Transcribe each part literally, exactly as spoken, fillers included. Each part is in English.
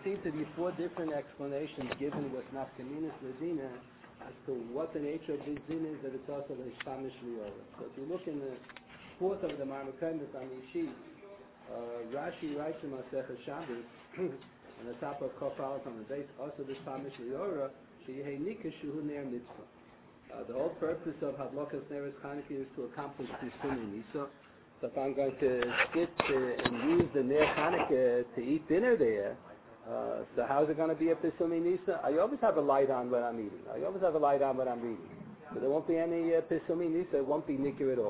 seem to be four different explanations given with Nafkaminas Ladina as to what the nature of this din is that it's also the Shamish Liora. So if you look in the fourth of the Marmakaimis on the sheet, uh, Rashi writes in Masechet Shabbos on the top of Kofalas on the base, also the Shamish Liora, Sheyehei Nika Shuhu Ner Mitzvah. Uh, the whole purpose of Hadlokas Neres Chanukah is to accomplish Tisumi Nisa. So if I'm going to sit uh, and use the Ner Chanukah to eat dinner there, uh, so how's it going to be a Pisumi Nisa? I always have a light on when I'm eating. I always have a light on when I'm reading. So there won't be any uh, Pisumi Nisa, it won't be Nikir at all.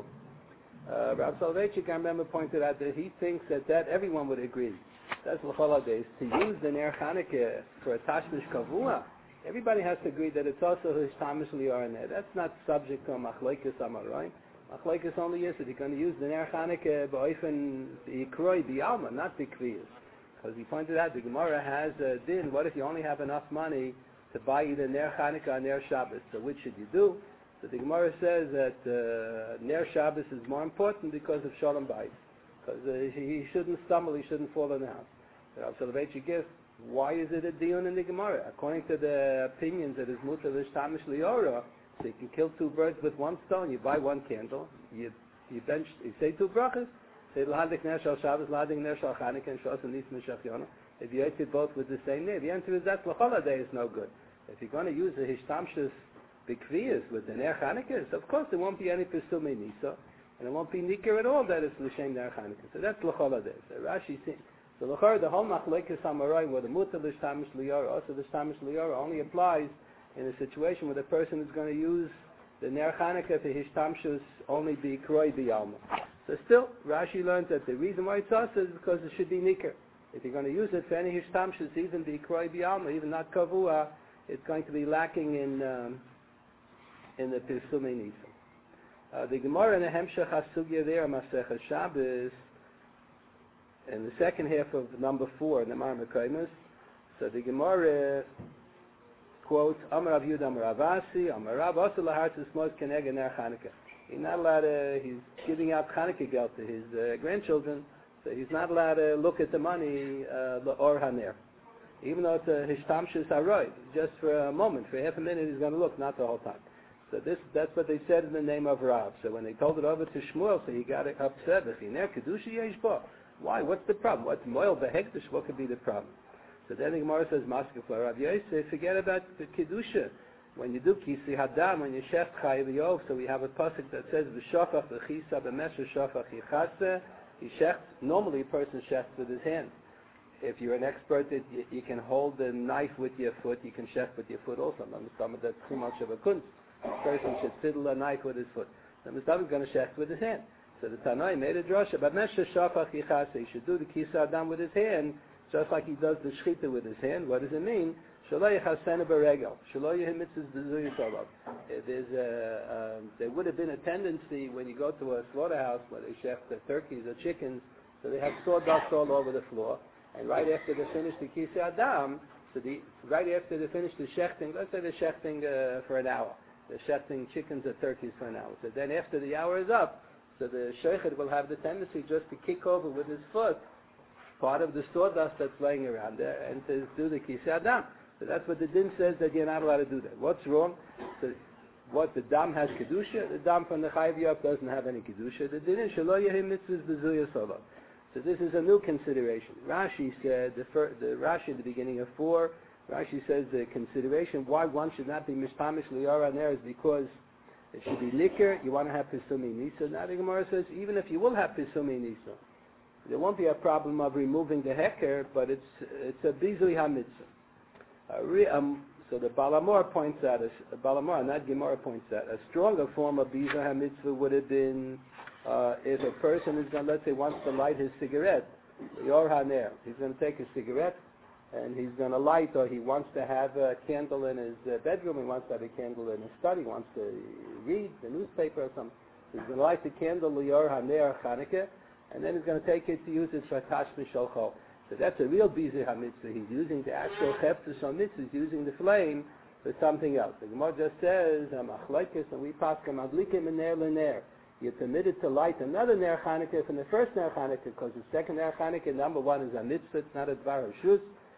Uh, Rav Soloveitchik, I remember, pointed out that he thinks that, that everyone would agree. That's L'chol Hadays. To use the Ner Chanukah for a Tashmish Kavua, everybody has to agree that it's also his Tamish Lior in there. That's not subject to a Machlekes Amaroim. Machlekes only is that you're going to use the Ner Chanukah b'oifen yikroi b'alma, not b'kriyas. Because he pointed out the Gemara has a din. What if you only have enough money to buy either Ner Chanukah or Ner Shabbos? So which should you do? So the Gemara says that uh, Ner Shabbos is more important because of Shalom Bayis. Because uh, he shouldn't stumble, he shouldn't fall in the house. Rav Soloveitchik gives, why is it a dion in the Gemara? According to the opinions that is mutar l'shtamish liora, so you can kill two birds with one stone. You buy one candle, you you bench, you say two brachas, say l'hadik ner shal Shabbos, l'hadik ner shal Chanukah, and shos and nis mishach yonah. If you ate it both with the same name, the answer is that l'chol haday is no good. If you're going to use the hishtamshus b'kriyas with the ner Chanukah, so of course there won't be any pesumei nisa, and it won't be nikir at all that it's l'shem ner Chanukah. So that's l'chol haday. So Rashi thinks. So the whole machlekes hamaroim, where the mutar l'shtamish liora, also the shtamish liora, only applies in a situation where the person is going to use the ner Chanukah for his tamshus only be kroi b'yalma. So still, Rashi learns that the reason why it's us is because it should be nikir. If you're going to use it for any his tamshus, even be kroi b'yalma, even not kavua, it's going to be lacking in um, in the pirsumei nisa. Uh, the Gemara in the Hemshech HaSugya there, Masechet Shabbos, in the second half of number four in the Marmakaimus, so the Gemara quotes, Amar Rav Yehuda Amar Rav Asi, Amar Rav Asa Lahartzis Mos Keneged Ner Chanukah. He's not allowed to, he's giving out Chanukah geld to his uh, grandchildren, so he's not allowed to look at the money, the Or Haner. Even though it's a Hishtamshus Haroy, just for a moment, for half a minute he's going to look, not the whole time. So this, that's what they said in the name of Rav. So when they told it over to Shmuel, so he got upset, V'chiner Kedusha Yesh Bo. Why? What's the problem? What's moil behektish? What could be the problem? So then the Gemara says, Maskef Rav Yosef, forget about the kedusha. When you do kisi hadam, when you sheft chayiv yov, so we have a pasuk that says v'shofach v'chisa b'mesher shofach yichase. He shechts. Normally, a person shechts with his hand. If you're an expert, it, you, you can hold the knife with your foot. You can shecht with your foot also. Understand that's too much of a kunst. A person should fiddle a knife with his foot. The Mustafa is going to shecht with his hand. So the Tanai made a drasha, but Mesha Shafach Yichase, he should do the Kisa Adam with his hand, just like he does the Shchita with his hand. What does it mean? Shaloi Yichasena Beregel. Shaloi Yihimitzes Bezuy Tolov. There's a, um, there would have been a tendency when you go to a slaughterhouse where they chef the turkeys or chickens, so they have sawdust all over the floor, and right after they finish the Kisa Adam, so the, right after they finish the shechting, let's say they're shechting uh, for an hour. They're shechting chickens or turkeys for an hour. So then after the hour is up, so the sheikh will have the tendency just to kick over with his foot part of the sawdust that's laying around there and to do the kisei adam. So that's what the din says, that you're not allowed to do that. What's wrong? So what the dam has kedusha, the dam from the chayiv yop doesn't have any kedusha. The din is shelo yehim mitzvahs b'zuya solot. So this is a new consideration. Rashi said the, fir- the Rashi at the beginning of four. Rashi says the consideration why one should not be mishpamish liyara there is because it should be liquor. You want to have pisumi nisa. Now the Gemara says even if you will have pisumi nisa, there won't be a problem of removing the heker, but it's it's a bizui hamitzah. Uh, re, um, so the Balamor points out, a Balamor, not Gemara points out, a stronger form of bizui hamitzah would have been uh, if a person is going to, let's say, wants to light his cigarette, yor haner. He's going to take a cigarette and he's going to light, or he wants to have a candle in his uh, bedroom, he wants to have a candle in his study, he wants to read the newspaper or something. He's going to light the candle, Lior Haner Chanukah, and then he's going to take it to use it for Tash Misholcho. So that's a real Bizeh HaMitzvah. He's using the actual Cheftus HaMitzvah, he's using the flame for something else. The Gemara just says, Amachlekes, and we pass Madlikim and Ner Lener. You're permitted to light another Ner Chanukah from the first Ner Chanukah, because the second Ner Chanukah, number one, is a mitzvah, it's not a Dvar Hashus.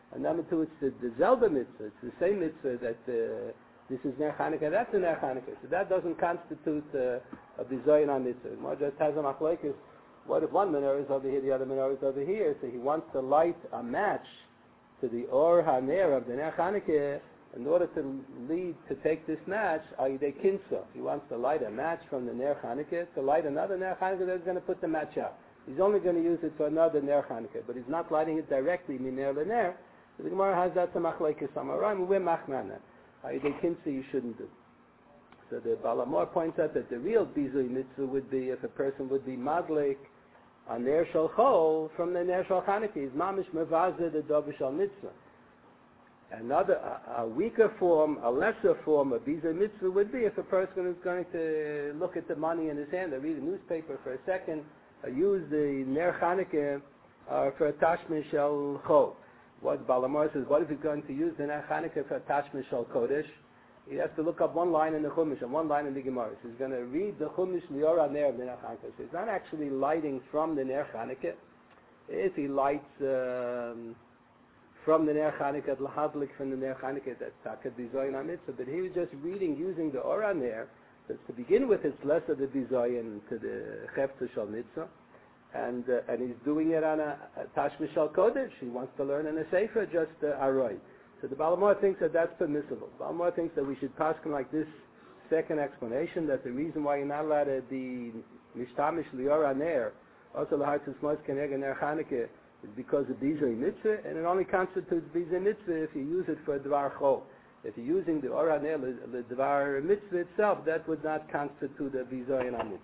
And number two, it's the, the Zelda mitzvah. It's the same mitzvah that uh, this is Ner Chanukah, that's a Ner Chanukah. So that doesn't constitute uh, a bizoyin on mitzvah. More just has a machlokes. What if one menorah is over here, the other menorah is over here? So he wants to light a match to the Or HaNer of the Ner Chanukah. In order to lead, to take this match, Ayidei Kinsa. He wants to light a match from the Ner Chanukah to light another Ner Chanukah that's going to put the match out. He's only going to use it for another Ner Chanukah, but he's not lighting it directly, Miner L'Ner. So the Gemara has that to Machlokes Amoraim, we're Machmana. Ayidei Kinsa you shouldn't do. So the Balamor points out that the real Bizui Mitzvah would be if a person would be Madlik on Ner Shal Chol from the Ner Shal Chanukah. He's Mamish Mevazeh the Dovish Shal Mitzvah. Another, a, a weaker form, a lesser form of Bizui Mitzvah would be if a person is going to look at the money in his hand, or read a newspaper for a second, or use the Ner Chanukah uh, for a Tashmish Shel Chol. What Balamor says, what if he's going to use the Ner Chanukah for a Tashmish Shel Kodesh? He has to look up one line in the Chumash and one line in the Gemara. So he's going to read the Chumash Lior HaNer of the Ner Chanukah. So he's not actually lighting from the Ner Chanukah. If he lights um, from the Ner Chanukah, L'hadlik from the Ner Chanukah, that's Taka Bizoyin HaMitzvah. But he was just reading using the Or HaNer. So to begin with, it's less of the Bizoyin to the Chefta Shal Mitzvah. And uh, and he's doing it on a, a Tashmish Shal Kodesh. He wants to learn in a Sefer, just uh, Aroi. So the Balamor thinks that that's permissible. Balamor thinks that we should pass him like this second explanation, that the reason why you're not allowed to be Mishtamish Lior HaNer, also L'hartzis Mos Keneged Ner Chanukah, is because of Bizui Mitzvah, and it only constitutes Bizui Mitzvah if you use it for Dvar Chol. If you're using the Or HaNer, the Dvar Mitzvah itself, that would not constitute a Bizui in Mitzvah.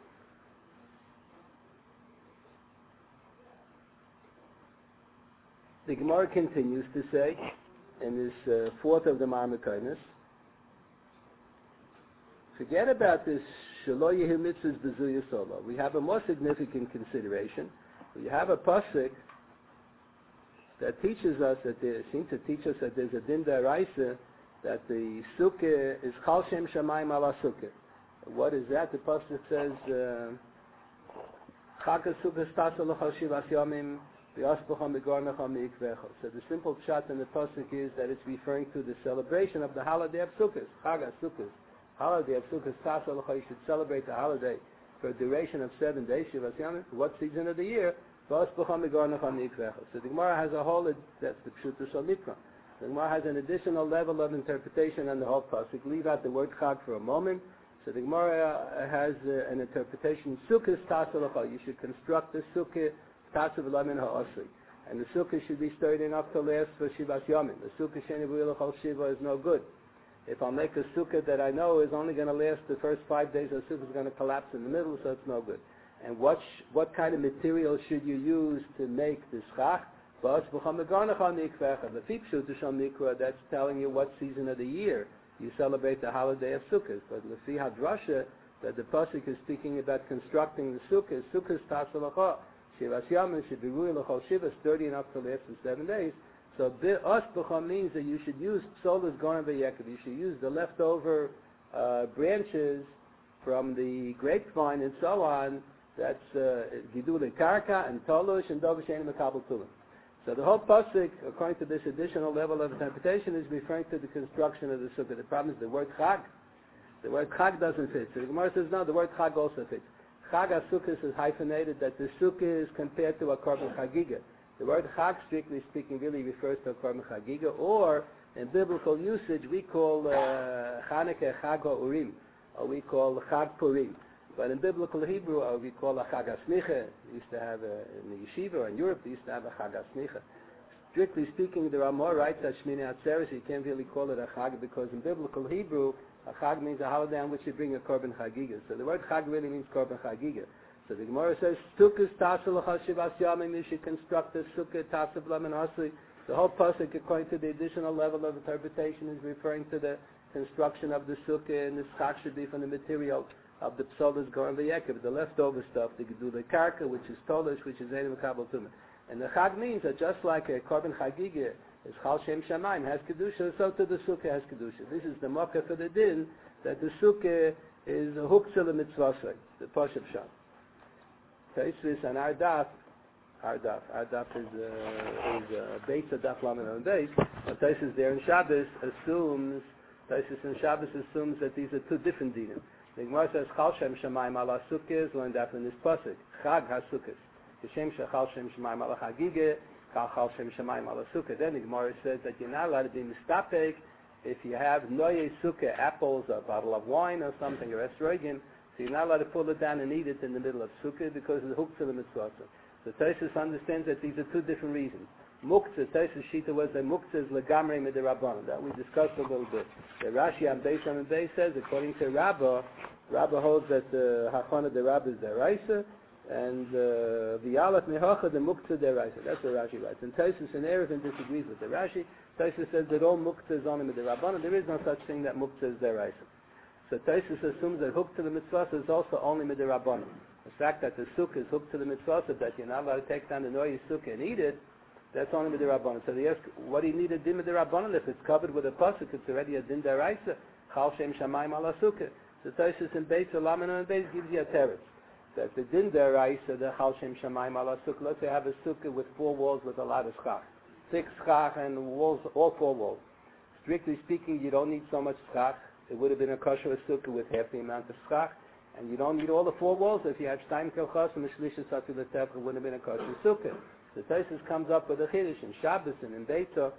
The Gemara continues to say, in this uh, fourth of the Marmakonis, forget about this Shelo Yehi Mitzvahs B'Zuyah Solo. We have a more significant consideration. We have a pasuk that teaches us that there seems to teach us that there's a din daraisa that the sukkah is Chal Shem Shamayim ala sukkah. What is that? The pasuk says Chag HaSukkah Stasa L'Chal Shivas Yomim. So the simple pshat in the pasuk is that it's referring to the celebration of the holiday of Sukkot, Chag HaSukkot, holiday of Sukkot. Stasa L'Chal, you should celebrate the holiday for a duration of seven days. Shivas Yomim. What season of the year? So the Gemara has a whole, that's the Pshuta Shal Mikra. The Gemara has an additional level of interpretation on the whole pasuk. Leave out the word Chag for a moment. So the Gemara has uh, an interpretation, Sukkah Stasa L'Chal. You should construct the Sukkah Tatzav Lamin Ha'asri. And the Sukkah should be sturdy enough to last for Shivas Yomim. The Sukkah Sheni B'Yil L'Chal Shiva is no good. If I'll make a Sukkah that I know is only going to last the first five days, the Sukkah is going to collapse in the middle, so it's no good. And what sh- what kind of material should you use to make this Chach? That's telling you what season of the year you celebrate the holiday of Sukkot. But Lefi Hadrasha, that the pasuk is speaking about constructing the Sukkah. Sukkah Tatzav L'Chal. Shivas Yomim should be ruling L'Chal Shiva, sturdy enough to last for seven days. So Us B'cham means that you should use Psolas Goren V'Yekov. You should use the leftover uh, branches from the grapevine and so on. That's Gidul uh, Karka and Tolush and Dovish Ein Mekabel Tulim. So the whole pasuk, according to this additional level of interpretation, is referring to the construction of the Sukkah. The problem is the word Chag. The word Chag doesn't fit. So the Gemara says no, the word Chag also fits. Chag HaSukkah is hyphenated, that the Sukkah is compared to a Korban Chagiga. The word Chag, strictly speaking, really refers to a Korban Chagiga, or in biblical usage, we call uh, Chanukah Chag HaUrim, or we call Chag Purim. But in biblical Hebrew, uh, we call a Chag HaSmicha. We used to have a, in the yeshiva, or in Europe, they used to have a Chag HaSmicha. Strictly speaking, there are more rights at Shmini Atzeres, you can't really call it a Chag, because in biblical Hebrew, a Chag means a holiday on which you bring a Korban Chagiga. So the word Chag really means Korban Chagiga. So the Gemara says, Sukkah Tatzav L'Chal Shivas Yomim, you should construct a Sukkah Tatzav Lamin Asri. The whole pasuk, according to the additional level of interpretation, is referring to the construction of the Sukkah, and the Chag should be from the material of the Psolas Goren V'Yekov, the leftover stuff, the Gedulei Karka, which is Tolish, which is Ein Mekabel Tumah. And the Chag means that just like a Korban Chagiga is Chal Shem Shamayim, has Kedusha, so to the Sukkah has Kedusha. This is the Mokkah for the din, that the Sukkah is a Huktzah L'Mitzvasai, the Poshav Sham. Taisvis and our daf our daf. Our daf is uh, is uh, base of daf lamed on base. But Taisus there in Shabbos assumes Taisus in Shabbos assumes that these are two different dinim. The Gemara says Chal Shem Shemayim ala Sukkos, learned that in this pasuk. Chag HaSukkos. Kishem Shechal Shem Shemayim ala Chagige, Chal Shem Shemayim ala Sukkah. Then the Gemara says that you're not allowed to be mistapek if you have noye sukkah, apples, a bottle of wine or something, or estrogen. So you're not allowed to pull it down and eat it in the middle of sukkah because of the hook to the mitzvah. So Taisus understands that these are two different reasons. Muktzah, Taisus Shita was that Muktzah is legamrei midirabbanan. That we discussed a little bit. The Rashi on Beis on Beis says, according to Rabbah, Rabbah holds that the Hachana de Rabbah is deraisa, and the Alat Mehacha the Muktzah deraisa. That's what Rashi writes. And Taisus and Erevin disagrees with the Rashi. Taisus says that all Muktzah is only midirabbanan. There is no such thing that Muktzah is deraisa. So Taisus assumes that hook to the mitzvah is also only midirabbanan. The fact that the sukkah is hooked to the mitzvah, that you're not allowed to take down the noisy sukkah and eat it, that's only midirabbanan. So they ask, what do you need a din midirabbanan if it's covered with a pasuk? It's already a din deraisa. Chal Shem Shamayim ala sukkah. So Taisus in Beis Olaman and Beis gives you a teretz that the din deraisa, the Chal Shem Shamayim ala sukkah. Let's say I have a sukkah with four walls with a lot of schach, six schach and walls, all four walls. Strictly speaking, you don't need so much schach. It would have been a kosher sukkah with half the amount of schach, and you don't need all the four walls. If you have shteim kelchas and mishlisha satu l'tefcha, it would have been a kosher sukkah. The Taisus comes up with a chiddush in Shabbos and in Beitah.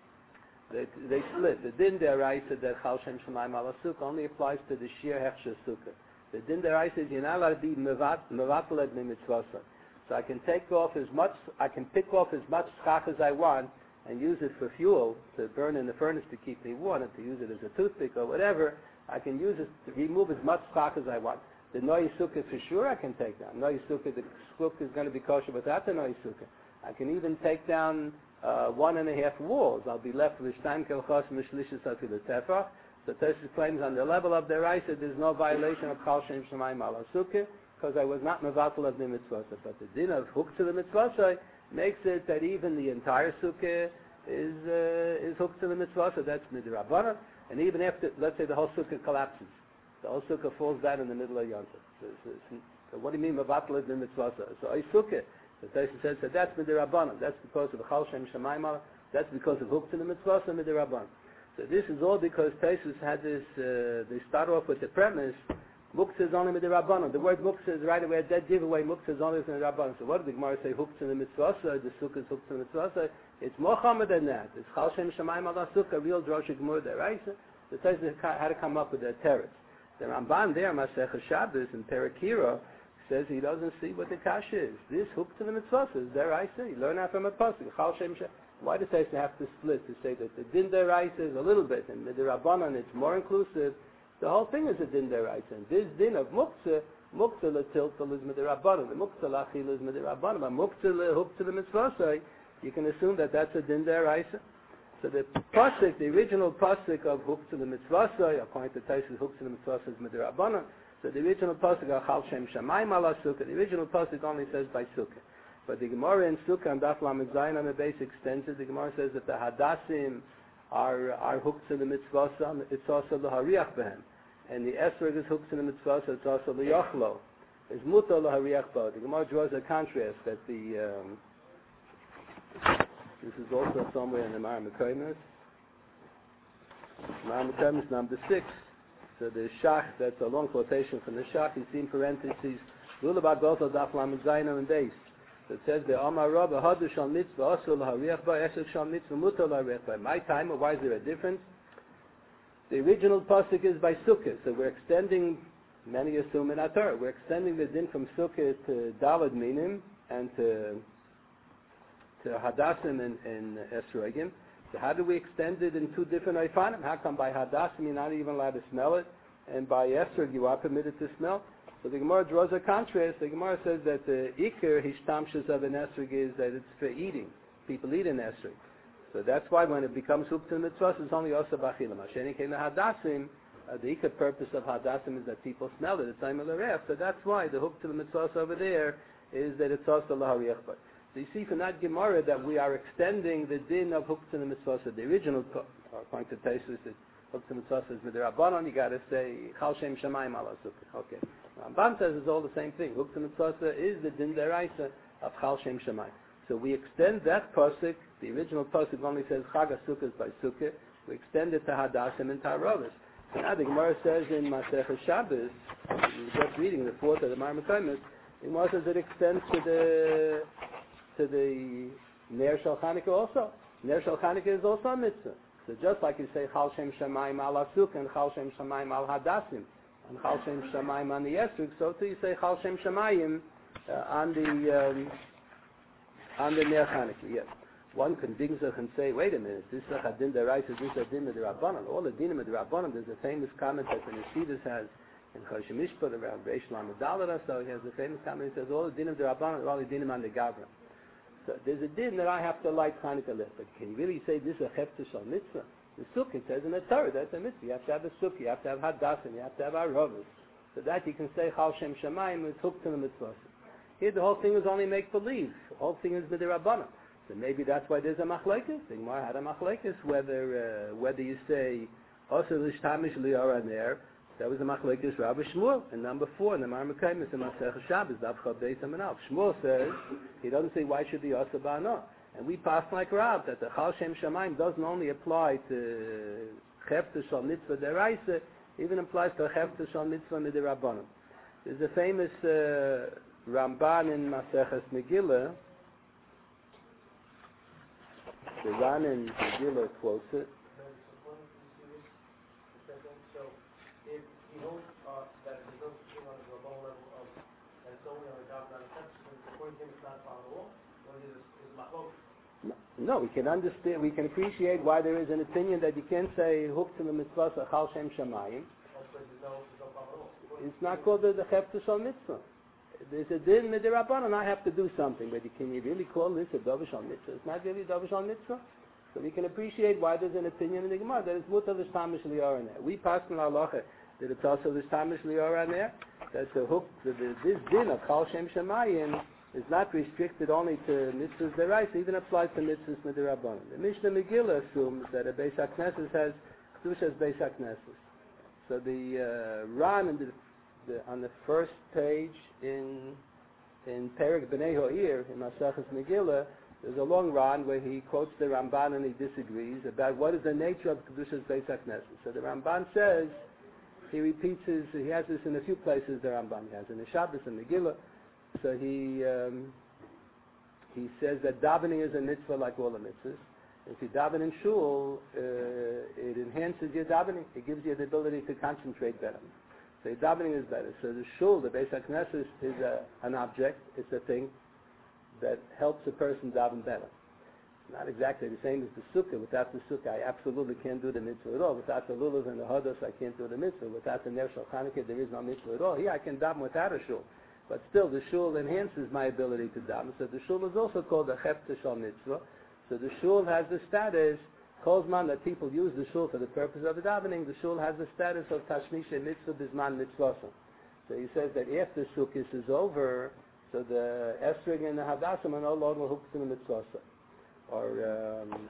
They, they split. The din deraisa that Chal Shem Shamayim ala sukkah only applies to the shir hechsher sukkah. The din deraisa is you're not allowed to be mevatel mitzvah. So I can take off as much, I can pick off as much schach as I want and use it for fuel to burn in the furnace to keep me warm, and to use it as a toothpick or whatever. I can use it to remove as much schach as I want. The noy sukkah for sure I can take down. Noy sukkah, the sukkah is going to be kosher without the noy sukkah. I can even take down uh, one and a half walls. I'll be left with shteim kelchas mishlishas atil tefach. So Taisus claims on the level of their Raisa there's no violation of Chal Shem Shamayim ala sukkah because I was not mevatel of the mitzvah. But the din of hook to the mitzvah makes it that even the entire sukkah is uh, is hooked to the mitzvah. So that's midirabbanan. And even after, let's say the whole sukkah collapses, the whole sukkah falls down in the middle of Yom Tov. So, so, so what do you mean mevatel of the mitzvah? So a sukkah. The Taisus says that that's midirabbanan. That's because of Chal Shem Shamayim ala. That's because of hook to the mitzvah and midirabbanan. So this is all because Taisus had this. Uh, they start off with the premise. Muktzah is only midirabbanan. The word muktzah is right away a dead giveaway. Muktzah is only midirabbanan. So what did the Gemara say? Hooked to the mitzvah. The sukkah is hooked to the mitzvah. It's more common than that. It's Chal Shem Shamayim ala sukkah, real drosha gemur deraisa. The Taisus had to come up with a teretz. The Ramban there, Masechah Shabbos in Perakira, says he doesn't see what the kasha is. This hook to the mitzvah is deraisa. You learn that from a pasuk. Chal Shem Shamayim. Why does Taisus have to split to say that the din deraisa is a little bit and the rabbanan it's more inclusive? The whole thing is a din deraisa. And this din of muktzah, muktzah letiltal is midirabbanan. The muktzah lachil is midirabbanan. But muktzah lehook to the mitzvah, you can assume that that's a din deraisa. So the pasuk, the original pasuk of hook to the mitzvah, according to Taisus, hook to the mitzvah is midirabbanan. So the original pasuk of Chal Shem Shamayim ala sukkah, the original pasuk only says by sukkah. But the Gemara in Sukkah and Daf Lamed Zayin on the base extends it. The Gemara says that the Hadassim are are hooked to the mitzvah, it's also the Hariach behem. And the Esrog is hooked to the mitzvah, so it's also the Yochlo. It's Muta Hariach bo. The Gemara draws a contrast that the, um, this is also somewhere in the Mara Mekaymes. Mara Mekaymes number six. So the Shach, that's a long quotation from the Shach, you see in parentheses, Lulabat Gothel Daf Lamed Zayin on the base. It says the Amar Rabba Hadush al Mitzvah Asul Hariach Ba Esek Shal Mitzvah Mutal Hariach Ba. My time, why is there a difference? The original pasuk is by Sukkah, so we're extending. Many assume in Torah we're extending the din from Sukkah to Dalad Minim and to to Hadassim and, and Esrogim. So how do we extend it in two different Eifanim? How come by Hadassim you're not even allowed to smell it, and by Esrog you are permitted to smell? So the Gemara draws a contrast. The Gemara says that the Iker Hishtamshus of an esrog is that it's for eating. People eat an esrog. So that's why when it becomes hook to the mitzvah, it's only also bachilam. Hasheni came to Hadassim. Uh, the Iker purpose of Hadassim is that people smell it. It's time of the ref. So that's why the hook to the mitzvah over there is that it's also lahariach. So you see from that Gemara that we are extending the din of hook to the mitzvah. So the original, according to Taisus, that hook to the mitzvah is midirabbanan. You got to say Chal Shem Shamayim ala sukkah. Okay. Ramban says it's all the same thing. Hook to mitzvah is the din deraisa. of Chal Shem Shamayim. So we extend that pasuk. The original pasuk only says Chag HaSukkos by Sukkah. We extend it to Hadashim and Tarovis. So now the Gemara says in Masechah Shabbos, we were just reading the fourth of the Marmakomis, the Gemara says it extends to the to the Ner Shel Chanukah also. Ner Shel Chanukah is also a mitzvah. So just like you say Chal Shem Shamayim al HaSukkah and Chal Shem Shamayim al Hadasim and Chal Shem Shamayim on the Esrog, so too you say Chal Shem Shamayim uh, on the um, on the Ner Chanukah. Yes. One can dig sich and say, wait a minute, this is a din deraisa, this is a din of the Rabbanon. All the dinim of the Rabbanon, there's a famous comment that the Nesidas has in Choshen Mishpat around Reish Lamed Daled, so he has a famous comment, he says, all the dinim of the Rabbanon are all the dinim on the Gavra. So there's a din that I have to light Chanukah lit, but can you really say this is a Hefter Shal Mitzvah? The Sukkah, it says in the Torah, that's a mitzvah. You have to have a Sukkah, you have to have Hadasim, you have to have Arovas. So that you can say Chal Shem Shamayim is hooked to the mitzvah. Here the whole thing is only make-believe. The whole thing is with the Rabbanon. So maybe that's why there's a machlekes. The Gemara had a machlekes whether uh, whether you say also l'shtamish li'ara ner. That was a machlekes Rabbi Shmuel. And number four in the Marmakomis in Masechah Shabbos, Daf Chav Beis Hamanal. Shmuel says he doesn't say why should be also ba'ana. And we pass like Rab that the Chal Shem Shamayim doesn't only apply to Hefter Shal Mitzvah Deraisa, even applies to Hefter Shal Mitzvah Midirabbanon. There's a famous uh, Ramban in Maseches Megillah. The Ran in Megillah quotes it. So, if you hold uh, that there's no thing on the global level of, and it's only on the job, not a substance, according to him, it's not found at all, or is it machlok? No, we can understand, we can appreciate why there is an opinion that you can't say hook to the mitzvah Chal Shem Shamayim. It's not called the Hefter Shal Mitzvah. There's a din midirabbanan, and I have to do something. But can you really call this a Dovish al Mitzvah? It's not really a Dovish al Mitzvah. So we can appreciate why there's an opinion in the Gemara that it's mutar l'shtamish li'or in there. We pass in halacha that it's also l'shtamish li'or in there. That's the hook. The, the, this din of Chal Shem Shamayim is not restricted only to mitzvahs deraisa, even applies to mitzvahs midirabbanan. The Mishnah Megillah assumes that a Beis HaKnesses has Kedusha as Beis HaKnesses. So the uh, Ran in the The, on the first page in in Perek B'nai Ha'ir in Maseches Megillah, there's a long Ran where he quotes the Ramban and he disagrees about what is the nature of Kedusha's Beis HaKnesses. So the Ramban says, he repeats his, he has this in a few places the Ramban has, in the Shabbos and Megillah. So he um, he says that davening is a mitzvah like all the mitzvahs. If you daven in shul, uh, it enhances your davening. It gives you the ability to concentrate better. So davening is better. So the shul, the Beis HaKnesses, is a, an object. It's a thing that helps a person daven better. Not exactly the same as the sukkah. Without the sukkah, I absolutely can't do the mitzvah at all. Without the lulav and the hados, I can't do the mitzvah. Without the ner shel Chanukah, there is no mitzvah at all. Here, I can daven without a shul. But still, the shul enhances my ability to daven. So the shul is also called a hefter shal mitzvah. So the shul has the status, Kozman, that people use the shul for the purpose of the davening. The shul has the status of tashmisha mitzvah bisman mitzvah. So he says that after sukkis is over, so the esrog and the hadasim are no longer hooked to the mitzvah. Or um,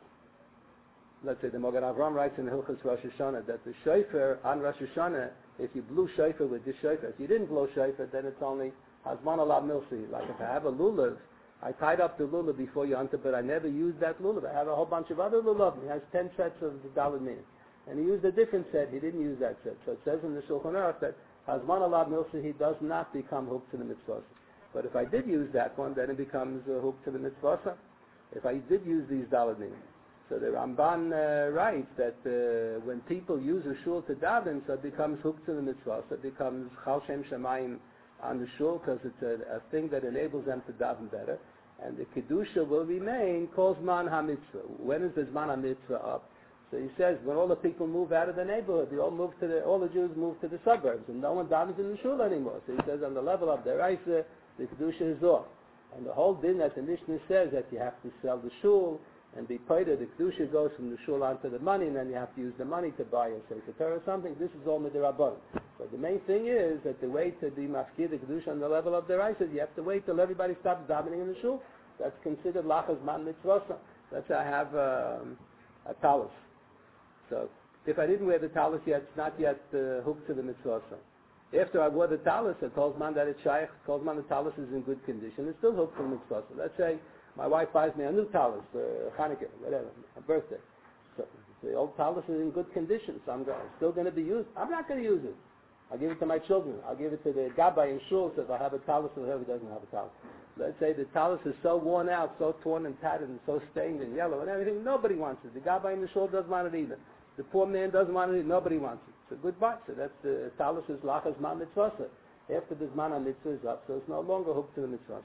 let's say the Mogan Avram writes in the Hilchos Rosh Hashanah that the shofar on Rosh Hashanah, if you blew shofar with this shofar, if you didn't blow shofar, then it's only hazman alab milsi. Like if I have a lulav, I tied up the lulav before Yontif, but I never used that lulav. I have a whole bunch of other lulav. He has ten sets of the Daled Minim. And he used a different set. He didn't use that set. So it says in the Shulchan Aruch that Hazman Alab Milsa, he does not become hooked to the mitzvah. But if I did use that one, then it becomes uh, hooked to the mitzvah. If I did use these Daled Minim. So the Ramban uh, writes that uh, when people use a shul to daven, so it becomes hooked to the mitzvah. So it becomes Chal Shem Shamayim on the shul, because it's a, a thing that enables them to daven better, and the kedusha will remain called zman ha-mitzvah. When is the zman ha-mitzvah up? So he says when all the people move out of the neighborhood, they all move to the, all the Jews move to the suburbs, and no one davens in the shul anymore. So he says on the level of the Raisa, the kedusha is off, and the whole din that the Mishnah says that you have to sell the shul and be paid, the kedusha goes from the shul onto the money, and then you have to use the money to buy a sefer Torah or something. This is all midirabbanan. But the main thing is that the way to be mafkir the kedusha on the level of the Raisa, you have to wait till everybody stops davening in the shul. That's considered lachas man mitzvah. Let's say I have um, a talus. So if I didn't wear the talus yet, it's not yet uh, hooked to the mitzvah. After I wore the talis, it tells man that it's shaykh, it tells man the talis is in good condition. It's still hooked for mitzvah. So let's say my wife buys me a new talis for Hanukkah, whatever, a birthday. So the old talis is in good condition, so I'm, go- I'm still going to be used. I'm not going to use it. I'll give it to my children. I'll give it to the gabbai in shul, so if I have a talis or whoever doesn't have a talis. Let's say the talis is so worn out, so torn and tattered, and so stained and yellow and everything, nobody wants it. The gabbai in the shul doesn't want it either. The poor man doesn't want it either. Nobody wants it. So goodbye. So that's the talis is lachas man mitzvah. After the zman mitzvah is up, so it's no longer hooked to the mitzvah.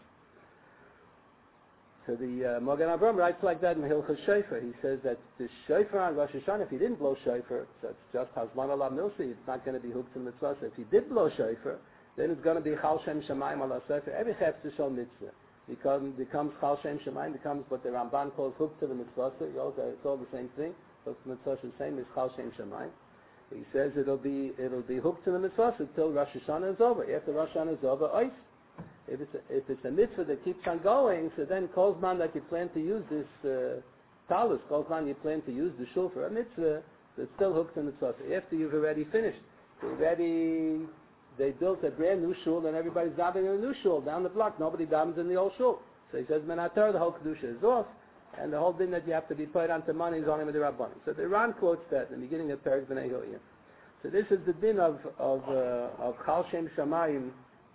So the uh, Magen Avraham writes like that in Hilchos Shofar. He says that the shofar on Rosh Hashanah, if he didn't blow shofar, so it's just Hazman Ala Milsi, it's not going to be hooked to the mitzvah. So if he did blow shofar, then it's going to be Chal Shem Shemayim Ala Sefer. Every Chefzer Shal Mitzvah becomes, becomes Chal Shem Shemayim, becomes what the Ramban calls hooked to the mitzvah. So it's all the same thing. Hooked to the mitzvah is the same as Chal Shem Shemayim. He says it'll be it'll be hooked to the mitzvah until Rosh Hashanah is over. After Rosh Hashanah is over, ois. If it's a, if it's a mitzvah that keeps on going, so then calls man that you plan to use this uh, talus, calls man you plan to use the shul for a mitzvah, that's still hooked in the mitzvah. After you've already finished, already they built a brand new shul and everybody's davening in a new shul down the block. Nobody davens in the old shul. So he says, Menatar, the whole kedusha is off, and the whole thing that you have to be paid onto money is only with the rabbanim. So the Iran quotes that in the beginning of Perek B'nai Yehoyah. So this is the din of of uh, of Chal Shem Shamayim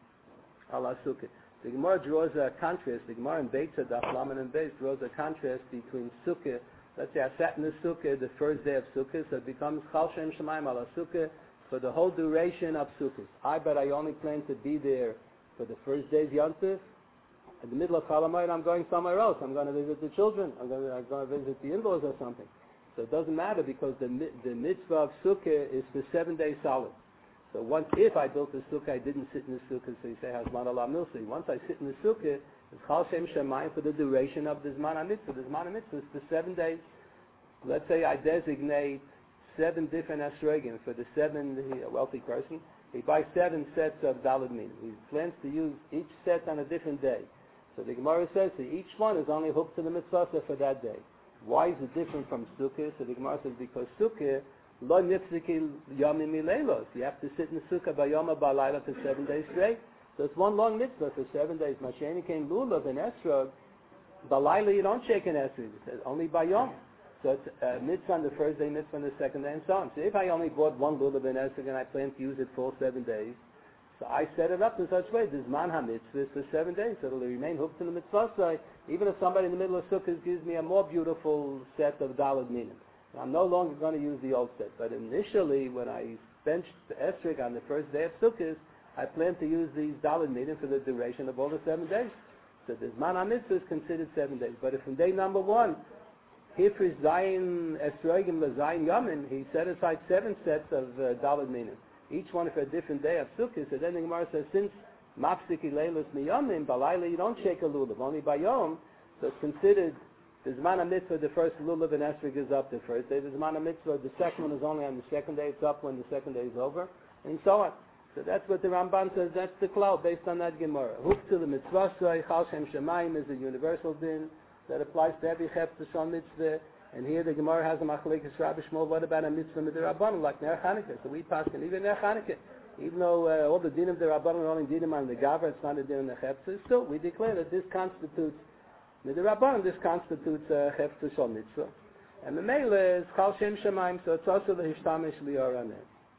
ala Sukkah. The Gemara draws a contrast. The Gemara in Beitza, Daf Lamed and Beis, draws a contrast between Sukkah. Let's say I sat in the Sukkah the first day of Sukkah, so it becomes Chal Shem Shamayim ala Sukkah for the whole duration of Sukkah. I bet I only plan to be there for the first day's Yontif. In the middle of Chol Hamoed, I'm going somewhere else. I'm going to visit the children. I'm going to, I'm going to visit the in-laws or something. So it doesn't matter because the the mitzvah of Sukkah is for seven days solid. So once, if I built the Sukkah, I didn't sit in the Sukkah, so you say, Hazman Ala Milsi. Once I sit in the Sukkah, it's Chal Shem Shemayim for the duration of the Zman HaMitzvah. The Zman HaMitzvah is for seven days. Let's say I designate seven different esrogim for the seven, a wealthy person. He buys seven sets of Daled Minim. He plans to use each set on a different day. So the Gemara says that each one is only hooked to the mitzvah for that day. Why is it different from Sukkah? So the Gemara says because Sukkah, lo nifziki yamim mileilos. You have to sit in the Sukkah by Yom Ba'alayla for seven days straight. So it's one long mitzvah for seven days. Masheni came lulav and esrog. Ba'alayla you don't shake an esrog. It says only by Yom. So it's uh, mitzvah on the first day, mitzvah on the second day, and so on. So if I only bought one lulav and esrog and I plan to use it for seven days, so I set it up in such a way, this man ha-mitzvah is for seven days, so it'll remain hooked in the mitzvah. So even if somebody in the middle of Sukkot gives me a more beautiful set of Daled Minim, I'm no longer going to use the old set. But initially, when I benched the esrog on the first day of Sukkot, I plan to use these Daled Minim for the duration of all the seven days. So this man ha-mitzvah is considered seven days. But if from day number one, Hifris Zayin Esrogim L'Zayin Yamin, he set aside seven sets of uh, Daled Minim, each one for a different day of Sukkot. So then the Gemara says, since Mafsiki Leilos Miyomim, Balayla you don't shake a lulav, only by Yom, so it's considered the Zman HaMitzvah, the first lulav and esrog is up the first day. The Zman HaMitzvah, the second one is only on the second day, it's up when the second day is over, and so on. So that's what the Ramban says, that's the cloud based on that Gemara. Hook to the mitzvah, Chal Shem Shemayim is a universal din that applies to every Chefzer Shal Mitzvah. And here the Gemara has a machlekes Rabbi Shmuel. What about a mitzvah with the Rabbanon like Ner Chanukah? So we pass and even Ner Chanukah, even though uh, all the din of the Rabbanon are only dinim on the Gavra, it's not a din on the Chefzer. Still, we declare that this constitutes with the Rabbanon. This constitutes uh, Chefzer Shal Mitzvah, and the Meila is Chal Shem Shemayim. So it's also the Hishtamish Lior Aneh.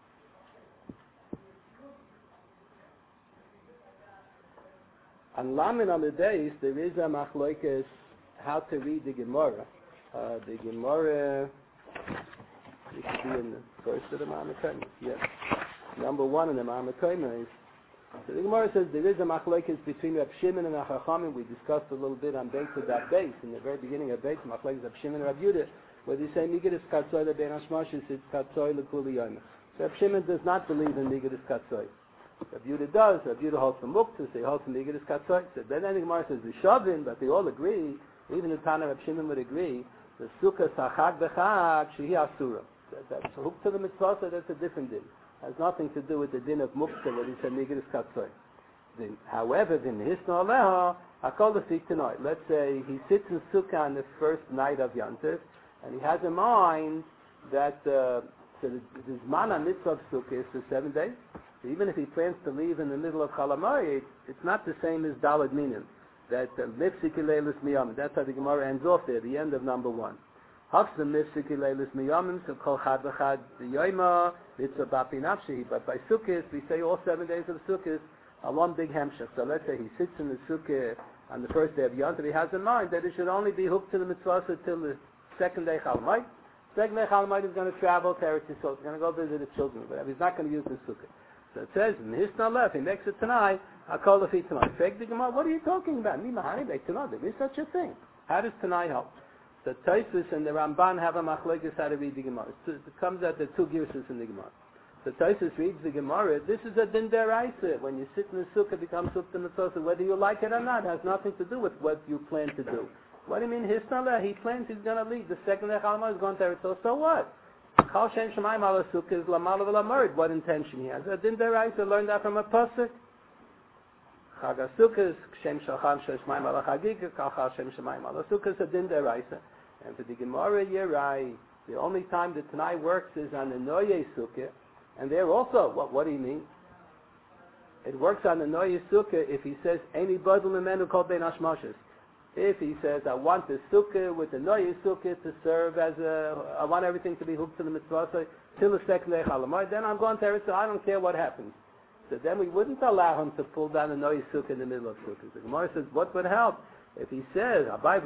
On Lamin on the days there is a machlekes how to read the Gemara. Uh, the Gemara, it should be in the first of the Ma'amekayim. Yes. Number one in the Ma'amekayim is, so the Gemara says there is a machlekes between Reb Shimon and Achachamim. We discussed a little bit on Beis of that base, in the very beginning of Beis, machlekes Reb Shimon and Reb Yudah, where they say, Migidus Katzoy lebein hashmashis, it's Katzoy lekuli yomah. So Reb Shimon does not believe in Migidus Katzoy. Reb Yudah does. Reb Yudah holds from Muktzah, so he holds from Migidus Katzoy. So then the Gemara says, the Shavin, but they all agree, even the Tana Reb Shimon would agree, the Sukkah Sachag Bechag Shehi Asura. That's hooked to the mitzvah, so that's a different din. Has nothing to do with the din of Muktzah, where he said Migidus Katzoy. However, the Hisna Aleha, Hakol Lefik Tanoi. Let's say he sits in Sukkah on the first night of Yantiv, and he has in mind that uh, so the, the Zman HaMitzvah of Sukkah is for seven days. So even if he plans to leave in the middle of Chol HaMoed, it's not the same as Daled Minim. That Mifsiki Leilis Miyamim. That's how the Gemara ends off there, the end of number one. Hafsa Mifsiki Leilis Miyamim, so Kol Chad V'Chad Yoima, Mitzvah Bapi Nafshi. But by Sukkot, we say all seven days of Sukkot are one big hemshech. So let's say he sits in the Sukkah on the first day of Yom Tov, he has in mind that it should only be hooked to the mitzvah until the second day Chol HaMoed. Second day Chol HaMoed is going to travel to Eretz Yisrael. He's going to go visit his children, but he's not going to use the Sukkah. So it says, Hisna left, he makes it tonight, I'll call the feet tonight. Fake the Gemara, what are you talking about? Me mahani beit tonight, there is such a thing. How does tonight help? The Tosfos and the Ramban have a machlokes how to read the Gemara. It comes out the two girsos in the Gemara. The Tosfos reads the Gemara, this is a din deraisa. When you sit in the sukkah, it becomes sukkah mitzvah. Whether you like it or not has nothing to do with what you plan to do. What do you mean, Hisna left? He plans he's going to leave. The second day Chol HaMoed is going to Eretz Yisrael, so what? Chal Shem Shemaim ala Sukkah is Lamal v'Lamorid. What intention he has? I didn't deraisa learn that from a pasuk. Chag HaSukkah is Shem Shachan Shemaim ala Chagigah. Chal Shem Shemaim ala Sukkah is a din deraisa. And for the Gemara, you're right. The only time the Tanai works is on the Noye Sukkah, and there also. What? What do you mean? It works on the Noye Sukkah if he says any badul memenu called ben hashmashas. If he says, I want the sukkah with the Noye Sukkah to serve as a, I want everything to be hooked to the mitzvah till the second day Chol HaMoed, then I'm going to Eretz, so I don't care what happens. So then we wouldn't allow him to pull down the Noye Sukkah in the middle of Sukkah. The Gemara says, what would help? If he says,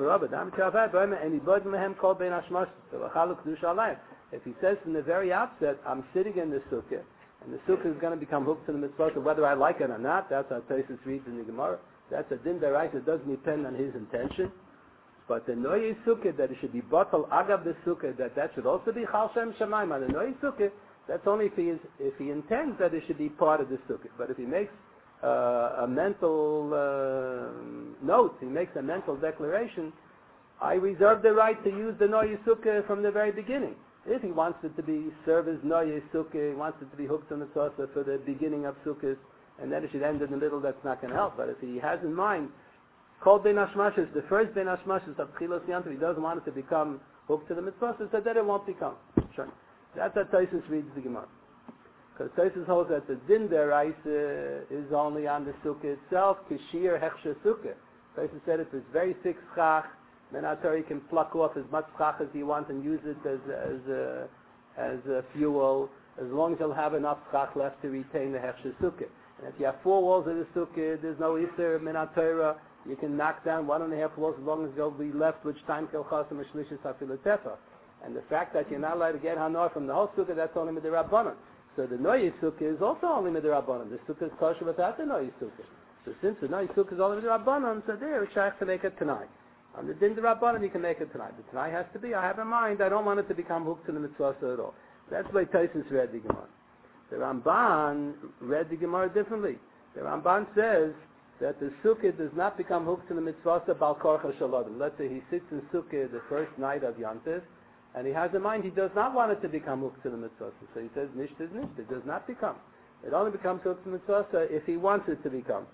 if he says from the very outset, I'm sitting in the sukkah, and the sukkah is going to become hooked to the mitzvah, so whether I like it or not, that's how Tosfos reads in the Gemara. That's a din deraisa. It doesn't depend on his intention. But the Noye Sukkah, that it should be batal agav the sukkah, that that should also be Chal Shem Shemaim on the Noye Sukkah, that's only if he, is, if he intends that it should be part of the sukkah. But if he makes uh, a mental uh, note, he makes a mental declaration, I reserve the right to use the Noye Sukkah from the very beginning. If he wants it to be served as Noye Sukkah, he wants it to be hooked on the tzasa for the beginning of Sukkahs, and then it should end in the middle, that's not going to help. But if he has in mind, called Ben Hashmashas, the first Ben Hashmashas of Chilos Yantav, he doesn't want it to become hooked to the mitzvah, so that it won't become. Sure. That's how Tosfos reads the Gemara. Because Tosfos holds that the din deraisa is only on the sukkah itself, kishir hechsher sukkah. Tosfos said if it's very thick schach, then after he can pluck off as much schach as he wants and use it as as a, as a fuel, as long as he'll have enough schach left to retain the hechsher sukkah. And if you have four walls of the sukkah, there's no iser minat Torah. You can knock down one and a half walls as long as you'll be left, which time kelchas and mishlishis hafilatefa. And the fact that you're not allowed to get hanor from the whole sukkah, that's only midrabanan. So the Noye Sukkah is also only midrabanan. The sukkah is kosher without the Noye Sukkah. So since the Noye Sukkah is only midrabanan, so there it's shaykh to make it tonight. On the din derabanan, you can make it tonight. The tonight has to be, I have in mind, I don't want it to become hooked to the mitzvah at all. That's why Tosfos read the Gemara. The Ramban read the Gemara differently. The Ramban says that the sukkah does not become hooked to the mitzvah bal korcha shaladim. Let's say he sits in sukkah the first night of Yom Tov, and he has in mind he does not want it to become hooked to the mitzvah. So he says nisht is nisht. It does not become. It only becomes hooked to the mitzvah if he wants it to become.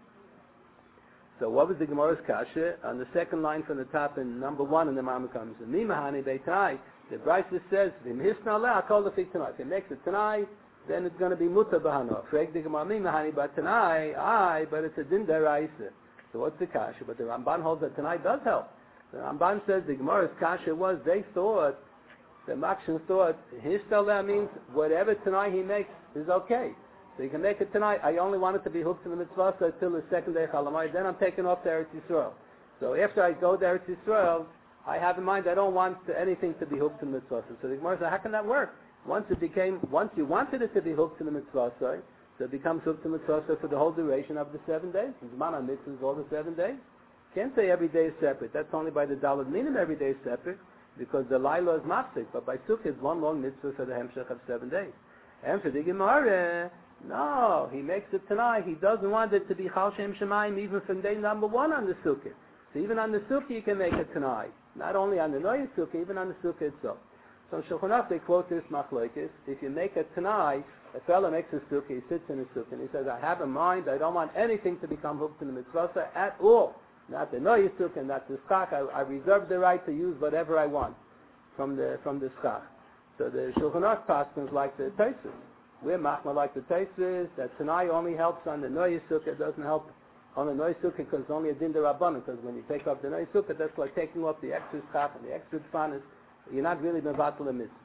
So what was the Gemara's kasha? On the second line from the top in number one in the Mama comes, Mi mahani beitai. The Brisa says, V'im hisna leh, I call the fig tonight. If he makes it tonight, then it's going to be muta b'hano. Frek the Gemara, Mi mahani, but tonight, I, but it's a din deraisa. So what's the kasha? But the Ramban holds that tonight does help. The Ramban says the Gemara's kasha was, they thought, the Makshan thought, hisna leh means whatever tonight he makes is okay. So you can make it tonight. I only want it to be hooked to the mitzvah so till the second day Chol HaMoed. Then I'm taking off to Eretz Yisrael. So after I go to Eretz Yisrael, I have in mind I don't want anything to be hooked to the mitzvah. So the Gemara says, how can that work? Once it became, once you wanted it to be hooked to the mitzvah, so it becomes hooked to the mitzvah for the whole duration of the seven days. Zman mitzvah is all the seven days. Can't say every day is separate. That's only by the Daled Minim every day is separate because the Laila is mafsik. But by Sukkah it's one long mitzvah for the Hemshech of seven days. And for the Gemara, no, he makes it tonight. He doesn't want it to be Chal Shem Shemaim even from day number one on the Sukkah. So even on the Sukkah you can make it tonight. Not only on the Noye Sukkah, even on the Sukkah itself. So in Shulchan Aruch they quote this machlokes. If you make it tonight, a fellow makes a Sukkah, he sits in a Sukkah, and he says, I have in mind, I don't want anything to become hooked in the mitzvah at all. Not the Noye Sukkah, not the Schach. I, I reserve the right to use whatever I want from the from the Schach. So the Shulchan Aruch paskins like the Tosfos. We're machma like the Taisus, that Tanai only helps on the Noyes Sukkah, it doesn't help on the Noyes Sukkah because it's only a din derabbanan, because when you take off the Noyes Sukkah, that's like taking off the extra schach and the extra tfanis. You're not really mevatel a mitzvah.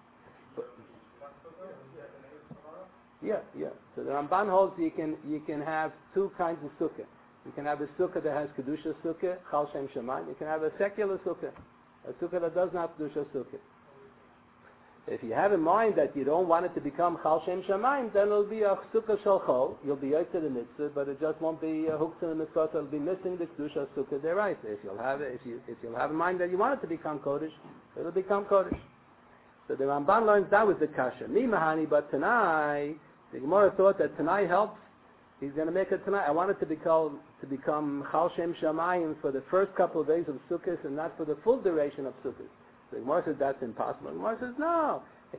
Yeah, yeah. So the Ramban holds you can you can have two kinds of sukkah. You can have a sukkah that has kedusha sukkah, chal shem shemayim. You can have a secular sukkah, a sukkah that doesn't have kedusha sukkah. If you have in mind that you don't want it to become chal shem shemayim, then it'll be a sukkah shel chol. You'll be yotzei the mitzvah, but it just won't be uh, hooked to the mitzvah. So it'll be missing the kedusha sukkah deraisa. If you'll have it, if you if you'll have in mind that you want it to become kodesh, it'll become kodesh. So the Ramban learns that was the kasha. Mi mahani, but Tanai, the Gemara thought that Tanai helps. He's going to make it tonight. I want it to become to become chal shem shemayim for the first couple of days of Sukkot and not for the full duration of Sukkot. The Gemara says that's impossible. The Gemara says no.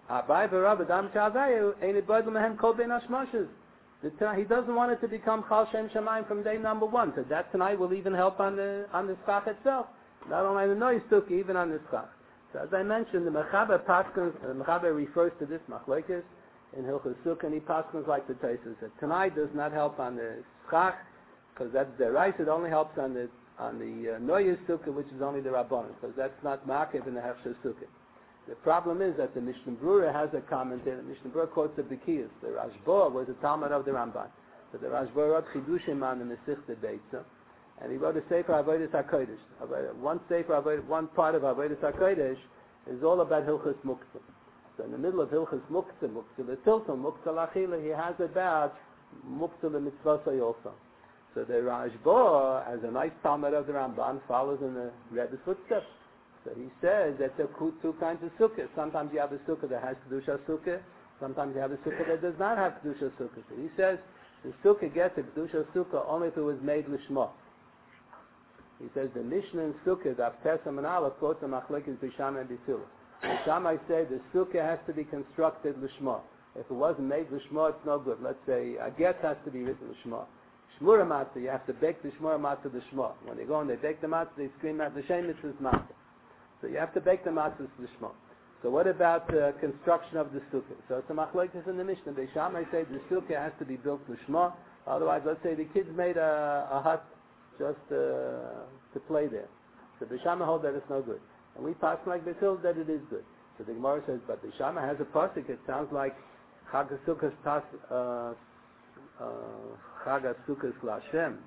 He doesn't want it to become chal shem shemayim from day number one. So that tonight will even help on the on the schach itself. Not only the noise sukkah, even on the schach. So as I mentioned, the Mechaber Paskins, the Mechaber refers to this machlokes in Hilchos Sukkah, and he paskins like the Taisus. That tonight does not help on the schach, because that's the rice. It only helps on the on the uh, Noyes Sukkah, which is only the Rabbanon, because that's not Makiv in the Hefsher Sukkah. The problem is that the Mishnah Brura has a comment there. The Mishnah Brura quotes the Bekiyas. The Rashba was a Talmud of the Ramban. So the Rashba wrote Chidushim on the Masechta Beitza, and he wrote a Sefer Avodas HaKodesh. One Sefer, one part of Avodas HaKodesh is all about Hilchos Muktzah. So in the middle of Hilchos Muktzah, Muktzah L'Tiltum, Muktzah L'Achila, he has about Muktzah L'Mitzvasai also. So the Rashba, as a nice Talmud of the Ramban, follows in the Rebbe's footsteps. So he says that there are two kinds of sukkah. Sometimes you have a sukkah that has Kedusha sukkah. Sometimes you have a sukkah that does not have Kedusha sukkah. So he says the sukkah gets a Kedusha sukkah only if it was made Lishma. He says the Mishnah in Sukkah, the Avtesam and Aleph, quotes the Machlokes Bisham and Bifil. Bisham, I say the sukkah has to be constructed Lishma. If it wasn't made Lishma, it's no good. Let's say a get has to be written Lishma. Shmura matzah, you have to bake the shmura matzah the shma. When they go and they bake the matzah, they scream out the shem mitzvah's matzah. So you have to bake the matzahs the shma. So what about the uh, construction of the sukkah? So it's a machlokes in the Mishnah. Beisham, I say the sukkah has to be built the shma. Otherwise, let's say the kids made a, a hut just uh, to play there. So Beisham hold that it's no good. And we pass like Bethil that it is good. So the Gemara says, but Beisham has a pasuk. It sounds like Chag HaSukkos tas. Uh, Chag HaSukkos LaShem,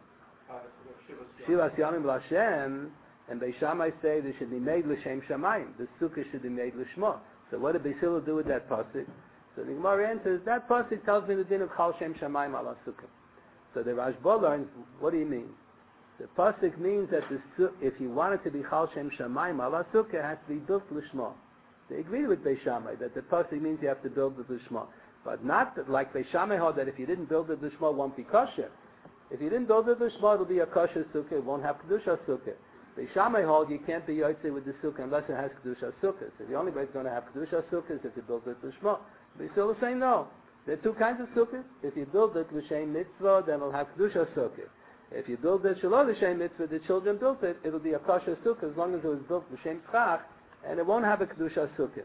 Shivas Yamim LaShem, and Beis Shammai say they should be made l'shem shamayim. The sukkah should be made l'shma. So what did Beis Hillel do with that pasuk? So the Gemara answers that pasuk tells me the din of chal shem shamayim ala sukkah. So the Rashba learns, what do you mean? The pasuk means that the, if you want it to be chal shem shamayim ala sukkah, it has to be built l'shma. They agree with Beis Shammai that the pasuk means you have to build it l'shma. But not like Beis Shammai hold that if you didn't build it l'shma, it won't be kosher. If you didn't build it l'shma, it'll be a kosher sukkah. It won't have kedusha sukkah. Beis Shammai hold you can't be yotzei with the sukkah unless it has kedusha sukkah. So the only way it's going to have kedusha sukkah is if you build it l'shma. Beis Hillel say no. There are two kinds of sukkahs. If you build it l'shem mitzvah, then it'll have kedusha sukkah. If you build it shelo l'shem mitzvah, the children built it, it'll be a kosher sukkah as long as it was built l'shem tzchach, and it won't have a kedusha sukkah.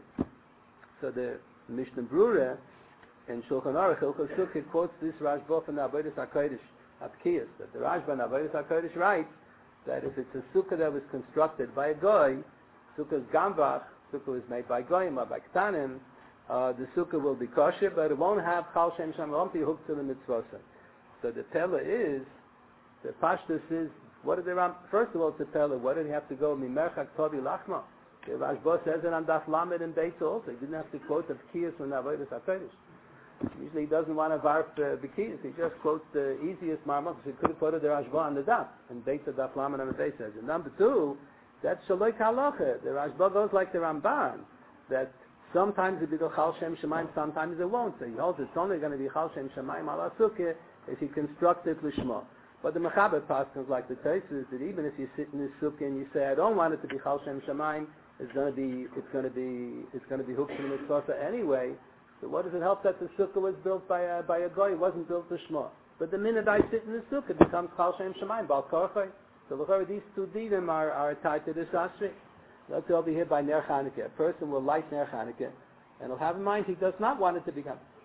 So the Mishnah Brura in Shulchan Aruch, Hilchos Sukkah, quotes this Rashba from the Avodas HaKodesh Apkiyas, that the Rashba in Avodas HaKodesh writes that if it's a sukkah that was constructed by a goy, sukkah's gamvach, sukkah was made by goyim or by ktanim, uh, the sukkah will be kosher, but it won't have chal shem sham, it won't be hooked to the mitzvah. So the pella is, the pashtus is, what did the Ram, first of all, it's a pella, what did he have to go, mimerchak tovi lachma? The Rashba says it on Daf Lamed and Beitza also, he didn't have to quote the Apkiyas from the Avodas HaKodesh. Usually he doesn't want to varp uh, Bekiyas. He just quotes the easiest marmot. He could have quoted the Rashba on the Daf. And Beitza Daf Lamed and Beitza says. And number two, that's Shaloi Kalacha. The Rashba goes like the Ramban, that sometimes it will be Chal Shem Shemayim, sometimes it won't. So he holds it's only going to be Chal Shem Shemayim ala Sukkah if you construct it Lishma. But the Mechaber Paskins like the Taisus, that even if you sit in this Sukkah and you say, I don't want it to be Chal Shem Shemayim, it's going to be, it's going to be, it's going to be hooked in the mitzvah anyway. So what does it help that the sukkah was built by a, by a goy? It wasn't built to shma. But the minute I sit in the sukkah, it becomes chal shem shemayim, bal korchay. So look, these two dinim are, are tied to this ashri. Let's over here by Ner Chanukah. A person will light Ner Chanukah, and he'll have in mind he does not want it to become.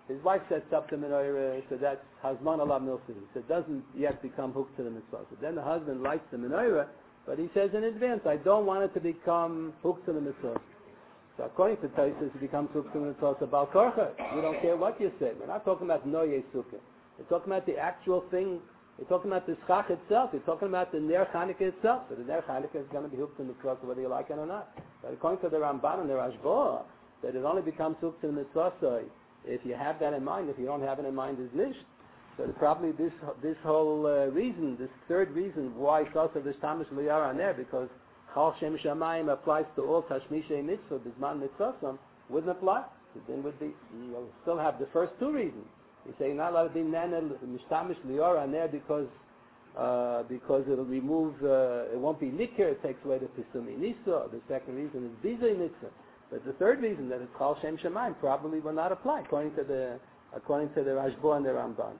His wife sets up the menorah, so that's Hazman alav milsidi. So it doesn't yet become hooked to the mitzvah. So then the husband lights the menorah, but he says in advance, I don't want it to become hooked to the mitzvah. So according to Taisus, it becomes hooked to the mitzvah about korcha. We don't care what you say. We're not talking about noye sukkah. We're talking about the actual thing. We're talking about the schach itself. We're talking about the ner Chanukah itself. So the ner Chanukah is going to be hooked to the mitzvah whether you like it or not. But according to the Ramban and the Rashba, that it only becomes hooked to the mitzvah. So if you have that in mind, if you don't have it in mind, is nisht. So the, probably this this whole uh, reason, this third reason why Sasa the Shtamish Liyara on there, because Chal Shem Shamayim applies to all Tashmishay Mitzvah, Bisman Mitzvah, wouldn't apply. So then would be, you'll still have the first two reasons. You say, you're not allowed to be Nana Mishtamish Liyara on there because uh, because it'll remove, uh, it won't be Nikir, it takes away the Pisumi Nisa. The second reason is Bizay Mitzvah. But the third reason, that it's Chal Shem Shamayim, probably will not apply according to the according to the Rashba and the Ramban.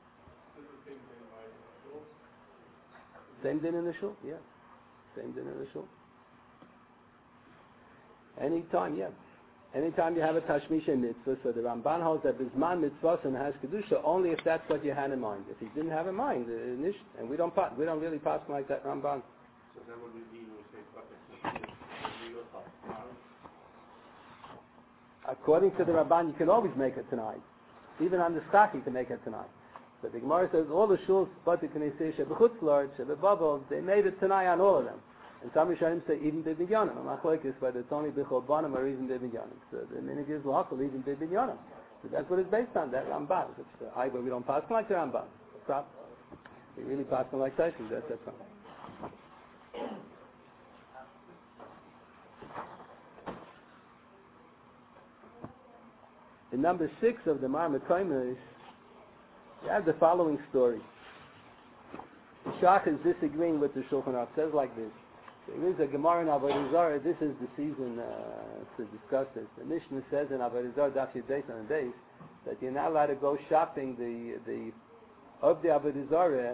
Same din in the shul, yeah. Same din in the shul. Anytime, yeah. Anytime you have a Tashmisha mitzvah, so the Ramban holds that Bisman mitzvah and has Kedusha only if that's what you had in mind. If you didn't have in mind, uh, nish, and we don't we don't really pass like that Ramban. So then what we mean when we say According to the Ramban, you can always make it tonight. Even on the stock, you can make it tonight. But the Gemara says all the shuls, but the Knesset, Shebechutzlard, Shebebabel, they made it tonight on all of them. And some Rishonim say even Bibinyanim. I'm not like this, whether it's only Bicholbanim or even Bibinyanim. So the minig is L'Hakol, even Bibinyanim. So that's what it's based on, that Ramban. It's uh, I, but we don't pass like the Ramban. Stop. We really pass like Tyson. That's that's fine. In number six of the Marmakoimah is, you have the following story. The Shach is disagreeing with the Shulchan Aruch. It says like this. There is a Gemara in Avodah Zarah. This is the season uh, to discuss this. The Mishnah says in Avodah Zarah, Daf Yudbeis on the days, that you're not allowed to go shopping the the of the Avodah Zarah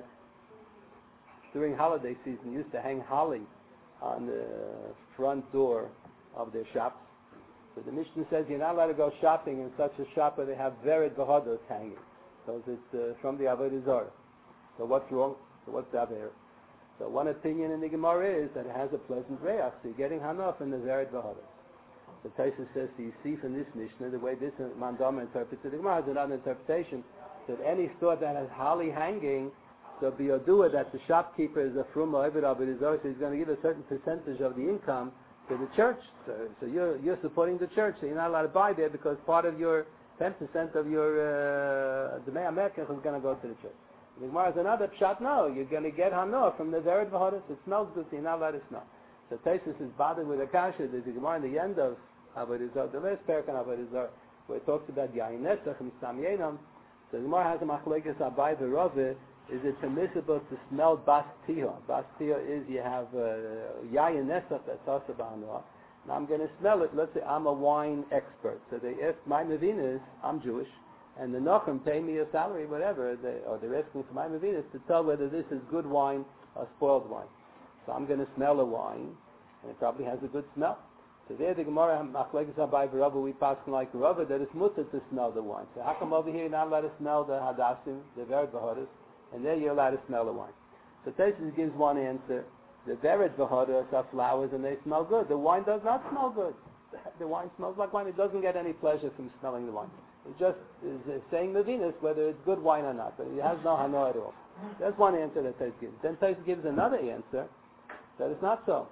during holiday season. Used to hang holly on the front door of their shops. So the Mishnah says you're not allowed to go shopping in such a shop where they have vered v'hodos hanging. So it's uh, from the Avodah Zarah. So what's wrong? So what's the Aver? So one opinion in the Gemara is that it has a pleasant reach. So you're getting hana from the vered v'hodos. The Taisa says, so you see from this Mishnah, the way this Mandama interprets it, the Gemara has another interpretation, that any store that has holly hanging, so biyodua, that the shopkeeper is a fruma Ovid Avodah Zarah, so he's going to give a certain percentage of the income to the church. So, so you're you're supporting the church, so you're not allowed to buy there because part of your ten percent of your the Mei American is going to go to the church. The Gemara has another pshat. No, you're going to get hana from the vered v'hodos. It smells good, so you're not allowed to smell. So Taisus is bothered with a kasha. There's a Gemara in the end of Avodah Zarah, the last parak on Avodah Zarah, where it talks about yayin nesach and mistam yenam. So the Gemara has a machlekes abai v'rove. Is it permissible to smell bas tiyah? Bas tiyah is you have yayin nesach that's also b'hanua. Now I'm going to smell it. Let's say I'm a wine expert. So they ask, my Mavina is, I'm Jewish, and the Nachum pay me a salary, whatever, they, or they're asking for my Mavina to tell whether this is good wine or spoiled wine. So I'm going to smell a wine, and it probably has a good smell. So there the Gemara, Machlekes Abai v'Rava, we pass like Rava, that it's mutter to smell the wine. So how come over here you're not allowed to smell the Hadassim, the Vered v'Hodos, and there you're allowed to smell the wine? So Taisus gives one answer. The vered v'hodos are flowers and they smell good. The wine does not smell good. The wine smells like wine. It doesn't get any pleasure from smelling the wine. It just is saying Levinus whether it's good wine or not, but it has no hana at all. That's one answer that Taisus gives. Then Taisus gives another answer that it's not so.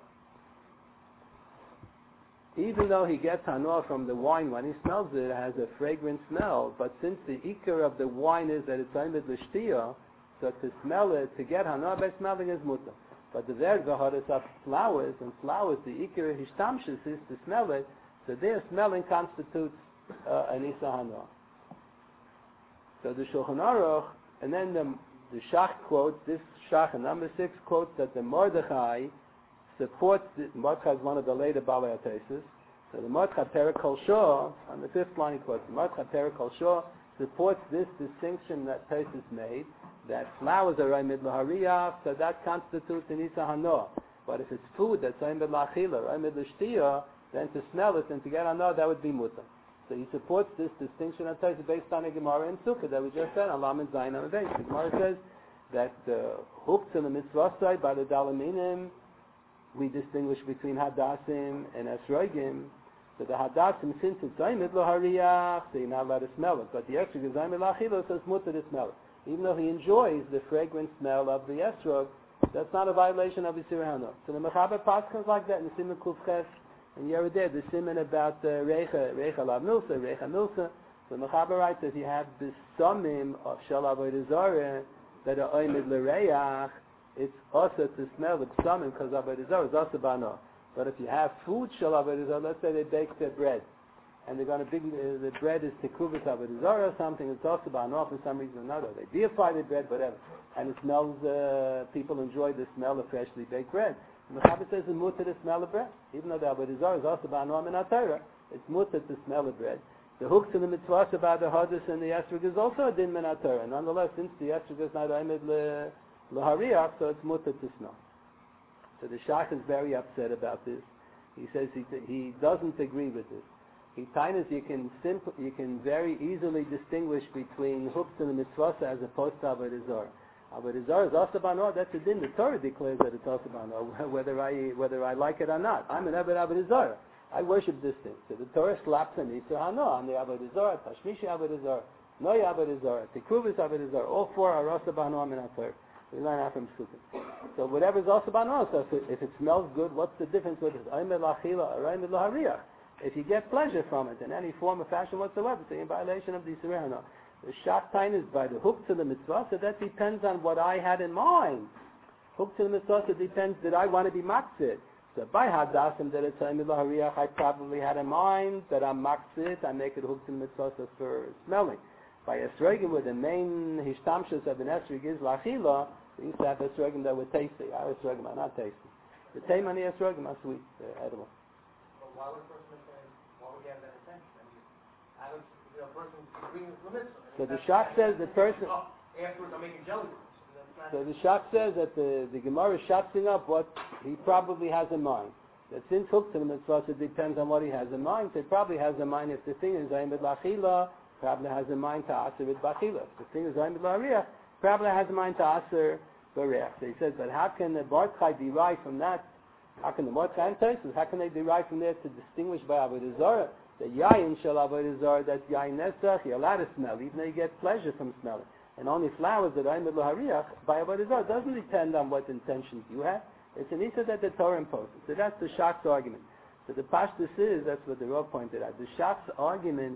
Even though he gets hana from the wine, when he smells it, it has a fragrant smell, but since the ikar of the wine is that it's aimed l'shtiyah, so to smell it, to get hana by smelling is mutter. But the vered v'hodos are flowers, and flowers, the ikar hishtamshus is to smell it, so their smelling constitutes uh, an isa hana. So the Shulchan Aruch, and then the, the Shach quotes, this Shach, number six, quotes that the Mordechai supports, the, Mordechai is one of the later Balei HaTeisus, so the Mordechai Perek Kol Shor, on the fifth line he quotes, the Mordechai Perek Kol Shor supports this distinction that Taisus made, that flowers are Raimid Lahariyah, so that constitutes an Isa Hanoah. But if it's food that's Raimid Lachila, Raimid L'Shtiyah, then to smell it and to get Hanoah, that would be Mutter. So he supports this distinction on Taisa based on a Gemara in Sukkah that we just said, Alam and Zayin on the base. The Gemara says that the hooked in the mitzvah side by the Dalaminim, we distinguish between Hadassim and Esrogim. So the Hadassim, since it's Zaymid lo Hariyach, so you're not allowed to smell it. But the Esrog is Zaymid lo Achilo, so it's mutter to smell it. Even though he enjoys the fragrant smell of the Esrog, that's not a violation of Yisur Hano. So the Mechaber Paschal like that in the Siman Kufches, and you're there, the Siman about uh, Reicha, Reicha Lav Milsa, Reicha Milsa. So the Mechaber writes that you have the Samim of Shal Avodah Zarah that are Oymid L'Reach, it's also to smell the Samim because Avodah Zarah is also Bano. But if you have food Shal Avodah Zarah, let's say they bake their bread, and they're going to big, uh, the bread is Tekuvas Avodah Zarah or something, it's also Bano for some reason or another. They deify the bread, whatever. And it smells, uh, people enjoy the smell of freshly baked bread. And the Chabad says it's mutter to smell of bread. Even though the Avodah Zarah is also Ba'anoam in HaTorah, it's mutter to smell of bread. The hooks in the mitzvahs about the Hadis and the Esrog is also a din min HaTorah. Nonetheless, since the Esrog is not Oymid L'Hariach, so it's mutter to smell. So the Shach is very upset about this. He says he, he doesn't agree with this. He finds you can simple, you can very easily distinguish between hooks in the mitzvahs as opposed to Avodah Zarah. Avodah Zarah is also Bano, that's a din. The Torah declares that it's also Bano, whether I whether I like it or not. I'm an Eved Avodah Zarah. I worship this thing. So the Torah slaps an Yisur Hano on the Avodah Zarah, Tashmishi Avodah Zarah, Noya Avodah Zarah, Tekuvas Avodah Zarah. All four are also Bano in HaTorah. We learn that from Sukkot. So whatever is also Bano, so if it, if it smells good, what's the difference with it? Oymid L'Achila or Oymid L'Hariach? If you get pleasure from it in any form or fashion whatsoever, so you're in violation of the Yisur Hano. The Shachtain is by the hook to the mitzvah, so that depends on what I had in mind. Hook to the mitzvah, so depends, did I want to be makzid? So by Hadassim that it's Oymid L'Hariach, I probably had in mind that I'm makzid, I make it hook to the mitzvah for smelling. By Esrogim, where the main hishtamshus of an Esrog is L'Achila, we used to have Esrogim that were tasty. Our Esrogim are not tasty. The Taim and the Esrogim are sweet, they're edible. But why would a person say, why would he have that intention? I mean, I would, you know, a person bringing the mitzvah. So the Shach says the person... Oh, afterwards I'm making jelly. So the Shach says that the, the Gemara is shaping up what he probably has in mind. That since hooked to the mitzvah, it depends on what he has in mind. So he probably has in mind, if the thing is Oymid L'Achila, probably has in mind to Aser with B'Achila. If the thing is Oymid L'Hariach, probably has in mind to Aser B'Reach. So he says, but how can the Mordechai derive from that? How can the Mordechai and Tosfos, how can they derive from there to distinguish by Avodah Zarah? The Yayin shall Avodah Zarah, that's Yayin Nesach, you're allowed to smell, even though you get pleasure from smelling. And only flowers that are Oymid L'Hariach, by Avodah Zarah, doesn't depend on what intentions you have. It's an Issa that the Torah imposes. So that's the Shach's argument. So the Pashtus is, that's what the Rav pointed out, the Shach's argument,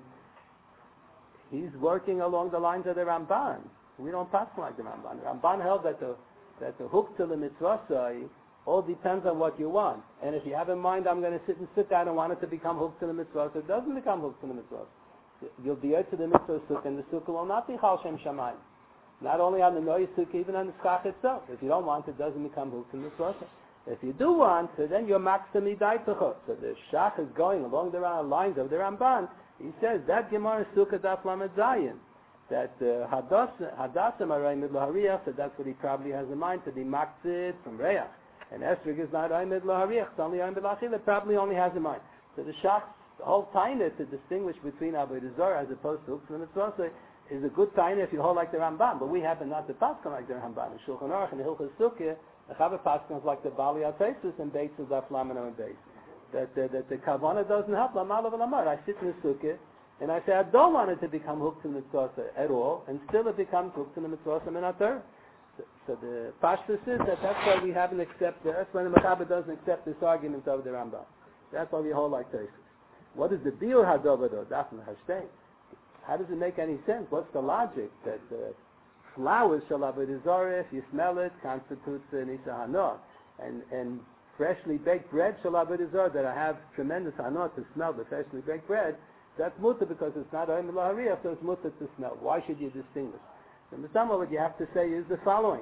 he's working along the lines of the Ramban. We don't pass like the Ramban. The Ramban held that the, that the hook to the mitzvah all depends on what you want. And if you have in mind, I'm going to sit and sit, I don't want it to become hooked to the mitzvah, so it doesn't become hooked to the mitzvah. You'll be out to the mitzvah sukkah, and the sukkah will not be chal shem shamayim. Not only on the noise sukkah, even on the skach itself. If you don't want it, it doesn't become hooked to the mitzvah. If you do want, so then you're maximi daitachot. So the shach is going along the lines of the Ramban. He says that Gemara sukkah daf lamed zayin, that hadassim Oymid L'Hariach, so that's what he probably has in mind, to be makzid from reach. And Esrog is not Oymid L'Hariach, it's only Oymid L'Achila, it probably only has in mind. So the Shach's whole taina to distinguish between Avodah Zarah as opposed to Huktzah and Mitzvah is a good taina if you hold like the Ramban, but we happen not to paskan like the Ramban. In Shulchan Aruch and the Hilchos Sukkah, the Chavah paskans like the Bali Ateisus and Beitz and Daf Lamed and Beitz. That, uh, that the Kavana doesn't help, Lamalav and Lamar. I sit in the Sukkah, and I say I don't want it to become Huktzah and Mitzvah at all, and still it becomes Huktzah and Mitzvah in HaTorah. So the Pashtus is that that's why we haven't accepted, that's why the Mechaber doesn't accept this argument of the Rambam. That's why we hold like Tosfos. What is the Biur HaDovado, Dafn Hashtay? How does it make any sense? What's the logic? That uh, flowers shall Avodah Zarah, if you smell it, constitutes an Isa Hano. And, and freshly baked bread shall Avodah Zarah, that I have tremendous Hano to smell the freshly baked bread, that's mutter because it's not Oymid L'Hariach, so it's mutter to smell. Why should you distinguish? And the sum of what you have to say is the following.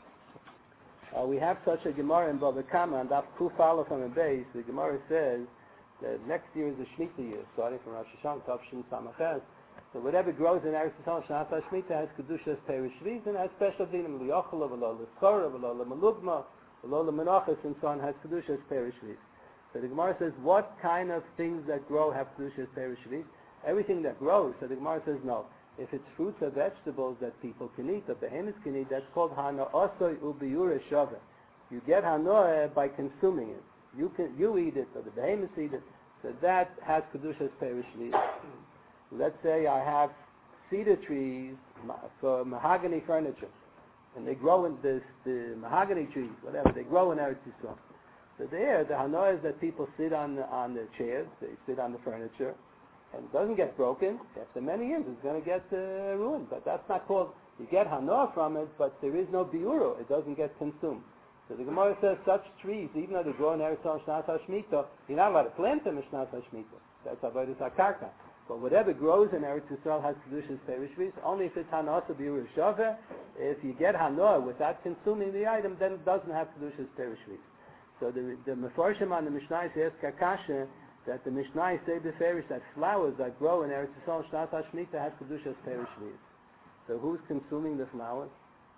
Uh, we have such a Gemara in Bava Kama, and that Kuf Aleph on the base, the Gemara says that next year is the Shemitah year, starting from Rosh Hashanah, Tavshin Samachez. So whatever grows in Eretz Yisrael, Shnat HaShemitah has Kedushas Perish Shviz, and has special dinim, L'yochel, V'lo L'skora, V'lo L'malugma, V'lo L'menachas, and so on, has Kedushas Perish Shviz. So the Gemara says, what kind of things that grow have Kedushas Perish Shviz? everything that grows. So the Gemara says no. If it's fruits or vegetables that people can eat, or behemoths can eat, that's called hana osoi ubiyure shove. You get hanoah by consuming it. You can you eat it, or the behemoths eat it. So that has kedushas perishli. Let's say I have cedar trees for mahogany furniture, and they grow in this the mahogany trees, whatever they grow in Eretz Yisrael. So there, the hanoah is that people sit on the, on the chairs, they sit on the furniture, and it doesn't get broken. After many years, it's going to get uh, ruined. But that's not called. You get hanoah from it, but there is no biuro. It doesn't get consumed. So the Gemara says such trees, even though they grow in Eretz Yisrael Shnas HaShmita, you're not allowed to plant them in Shnas HaShmita. That's avodas hakarka. But whatever grows in Eretz Yisrael has kedushas perishvis. Only if it's hanoah biur shaveh. If you get hanoah without consuming the item, then it doesn't have kedushas perishvis. So the the mefarshim on the Mishnah says kakasha that the Mishnah say beferish that flowers that grow in Eretz Yisrael Shnas HaShmita has kedushas perishvis. So who's consuming the flowers?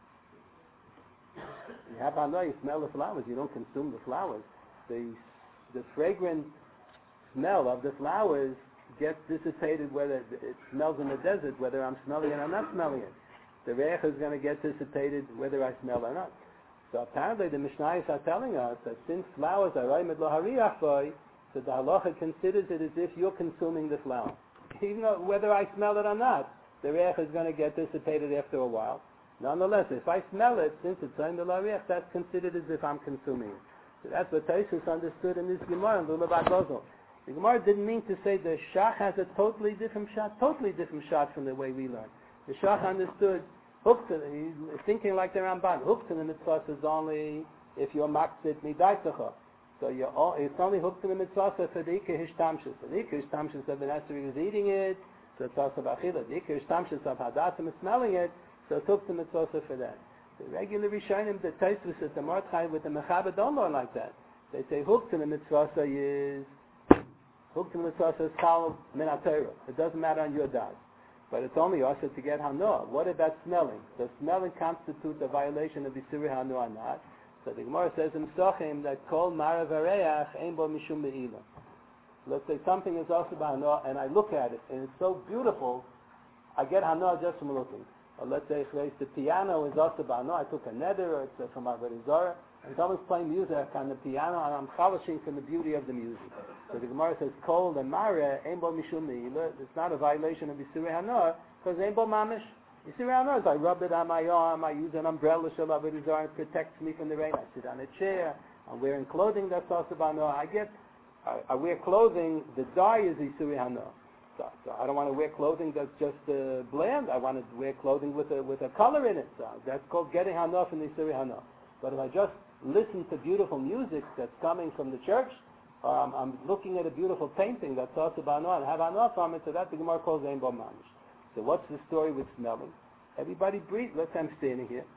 You have hanoah, you smell the flowers. You don't consume the flowers. The the fragrant smell of the flowers gets dissipated whether it smells in the desert, whether I'm smelling it or not smelling it. The reich is going to get dissipated whether I smell or not. So apparently the Mishnayos are telling us that since flowers are raimed lo hariach boy, so the halacha considers it as if you're consuming the flower. Even though whether I smell it or not, the reich is going to get dissipated after a while. Nonetheless, if I smell it, since it's raimed lo hariach, that's considered as if I'm consuming it. So that's what Tosfos understood in this Gemara in Lulav Agozol. The Gemara didn't mean to say the Shach has a totally different shot, totally different shot from the way we learn. The Shach understood, hooked to, he's thinking like the Ramban, hooked to the mitzvah is only if you're makzit midaitacha. So you're all, it's only hooked to the mitzvah for the ikar hishtamshus. The ikar hishtamshus of the Nesri is eating it, so it's also b'achila. The ikar hishtamshus of hadasim is smelling it, so it's hooked to the mitzvah for that. The regular Rishonim, the Tosfos at the Mordechai with the Mechaber don't learn like that. They say hooked to the mitzvah is hooked to the mitzvah says chal min haTorah. It doesn't matter on your das, but it's only also to get hanoah. What about smelling? Does smelling constitute a violation of Isurei hanoah or not? So the Gemara says in Psachim that kol marav hareach ein bo mishum me'ilah. Let's say something is also by hanoah, and I look at it, and it's so beautiful, I get hanoah just from looking. Or let's say the piano is also by hanoah. I took a neder, or it's uh, from Avodah Zarah, and someone's playing music on the piano, and I'm chalashing from the beauty of the music. So the Gemara says, kol and mara, ein bo mishum me'ilah. It's not a violation of Isurei hanoah, because ein bo mamish. Isurei hanoah is I rub it on my arm, I use an umbrella, shel Avodah Zarah, it protects me from the rain. I sit on a chair, I'm wearing clothing that's also by hanoah. I get, I, I wear clothing, the dye is Isurei hanoah. So, so I don't want to wear clothing that's just uh, bland. I want to wear clothing with a with a color in it. So that's called getting hanoah from the Isurei hanoah. But if I just listen to beautiful music that's coming from the church, Um, I'm looking at a beautiful painting that's also b'hanoah and have hanoah from it, so that the Gemara calls ein bo mamish. So what's the story with smelling? Everybody breathes. Let's say I'm standing here.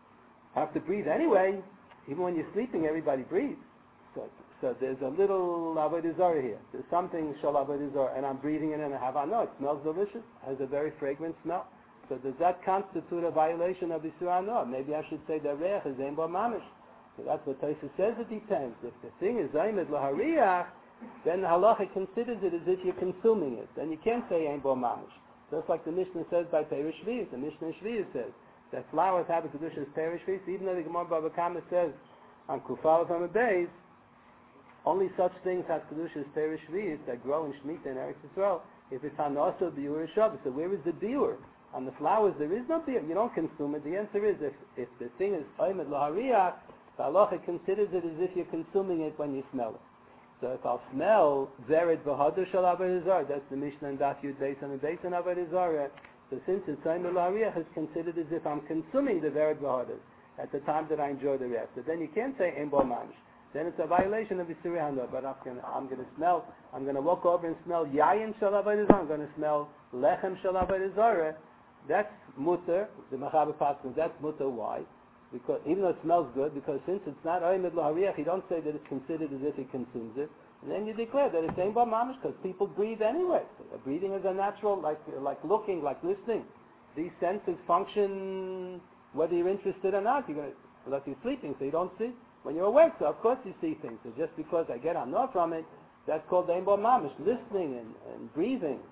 I have to breathe anyway. Even when you're sleeping, everybody breathes. So, so there's a little avodah zarah here. There's something shal avodah zarah, and I'm breathing in it and I have hanoah. It smells delicious. Has a very fragrant smell. So does that constitute a violation of Isurei hanoah? Maybe I should say the reich is ein bo mamish. So that's what Tosfos says it depends. If the thing is zaymed lahariach, then the halacha considers it as if you're consuming it. Then you can't say ein bo mamish. Just like the Mishnah says by Perish Shvius. The Mishnah Shvius says that flowers have a kedushas Perish Shvius, even though the Gemara Bava Kama says on Kufal from a base, only such things have kedushas Perish Shvius that grow in Shemitah and Eretz Yisrael. If it's on also biur shabbos, so where is the biur? On the flowers there is no biur. You don't consume it. The answer is if if the thing is zaymed lahariach, the halacha considers it as if you're consuming it when you smell it. So if I'll smell vered v'hadar shel avodah zarah, that's the Mishnah in Daf Yud Beis and Beis and avodah zarah. So since it's zaymed lahariach, it's considered as if I'm consuming the vered v'hadar at the time that I enjoy the rest. So then you can't say ein bo mamish. Then it's a violation of Isurei hanoah. But I'm going I'm to smell. I'm going to walk over and smell yayin shel avodah zarah. I'm going to smell lechem shel avodah zarah. That's mutter. The Mechaber Paskin. That's mutter. Why? Because even though it smells good, because since it's not oimed lahariach, you don't say that it's considered as if he consumes it, and then you declare that it's ein bo mamish because people breathe anyway. So breathing is a natural, like like looking, like listening. These senses function whether you're interested or not. You're gonna, unless you're sleeping, so you don't see. When you're awake, so of course you see things. So just because I get hanoah from it, that's called ein bo mamish, listening and, and breathing.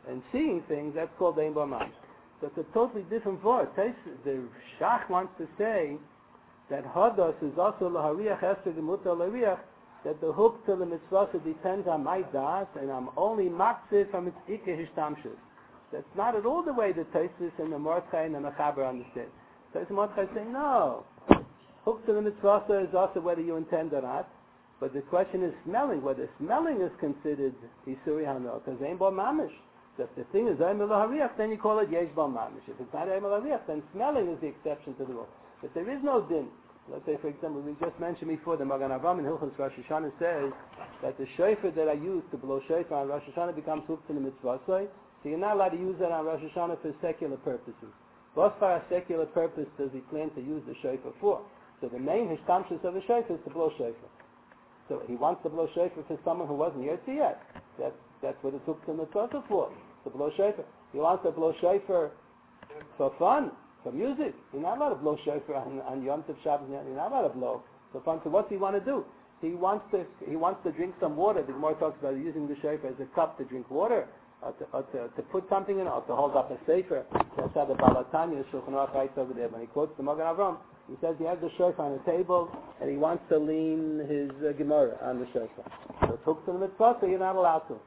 and seeing things, that's called ein bo mamish. So it's a totally different word. The Shach wants to say that hadas is also lahariach hester gemuta lahariach, that the hook to the mitzvah depends on my das, and I'm only makzid from its ikke hishtamshus. That's not at all the way the Tosfos and the Mordechai and the Mechaber understand. Tosfos and Mordechai say, no. Hook to the mitzvah is also whether you intend or not, but the question is smelling, whether smelling is considered Isuri Hano, because Ein Bo Mamish. So if the thing is Eimel Hariach, then you call it Yesh Bo Mamish. If it's not Eimel Hariach, then smelling is the exception to the rule. But there is no din. Let's say, for example, we just mentioned before, the Magen Avraham in Hilchos Rosh Hashanah says that the shofar that I use to blow shofar on Rosh Hashanah becomes hooked to the mitzvah. So you're not allowed to use that on Rosh Hashanah for secular purposes. What for a secular purpose does he plan to use the shofar for? So the main hishtamshus of the shofar is to blow shofar. So he wants to blow shofar for someone who wasn't Yotzi yet. That's, that's what it's hooked to the mitzvah for, to blow shofar. He wants to blow shofar for fun, for music. You're not allowed to blow shofar on, on Yom Tov Shabbos. You're not allowed to blow for fun. So what's he want to do? He wants to he wants to drink some water. The Gemara talks about using the shofar as a cup to drink water, or to, or to, to put something in, or to hold up a sefer. That's how the Baal HaTanya, the Shulchan Aruch writes over there. When he quotes the Magen Avraham, he says he has the shofar on the table, and he wants to lean his uh, Gemara on the shofar. So it's hooked to the mitzvah, so you're not allowed to.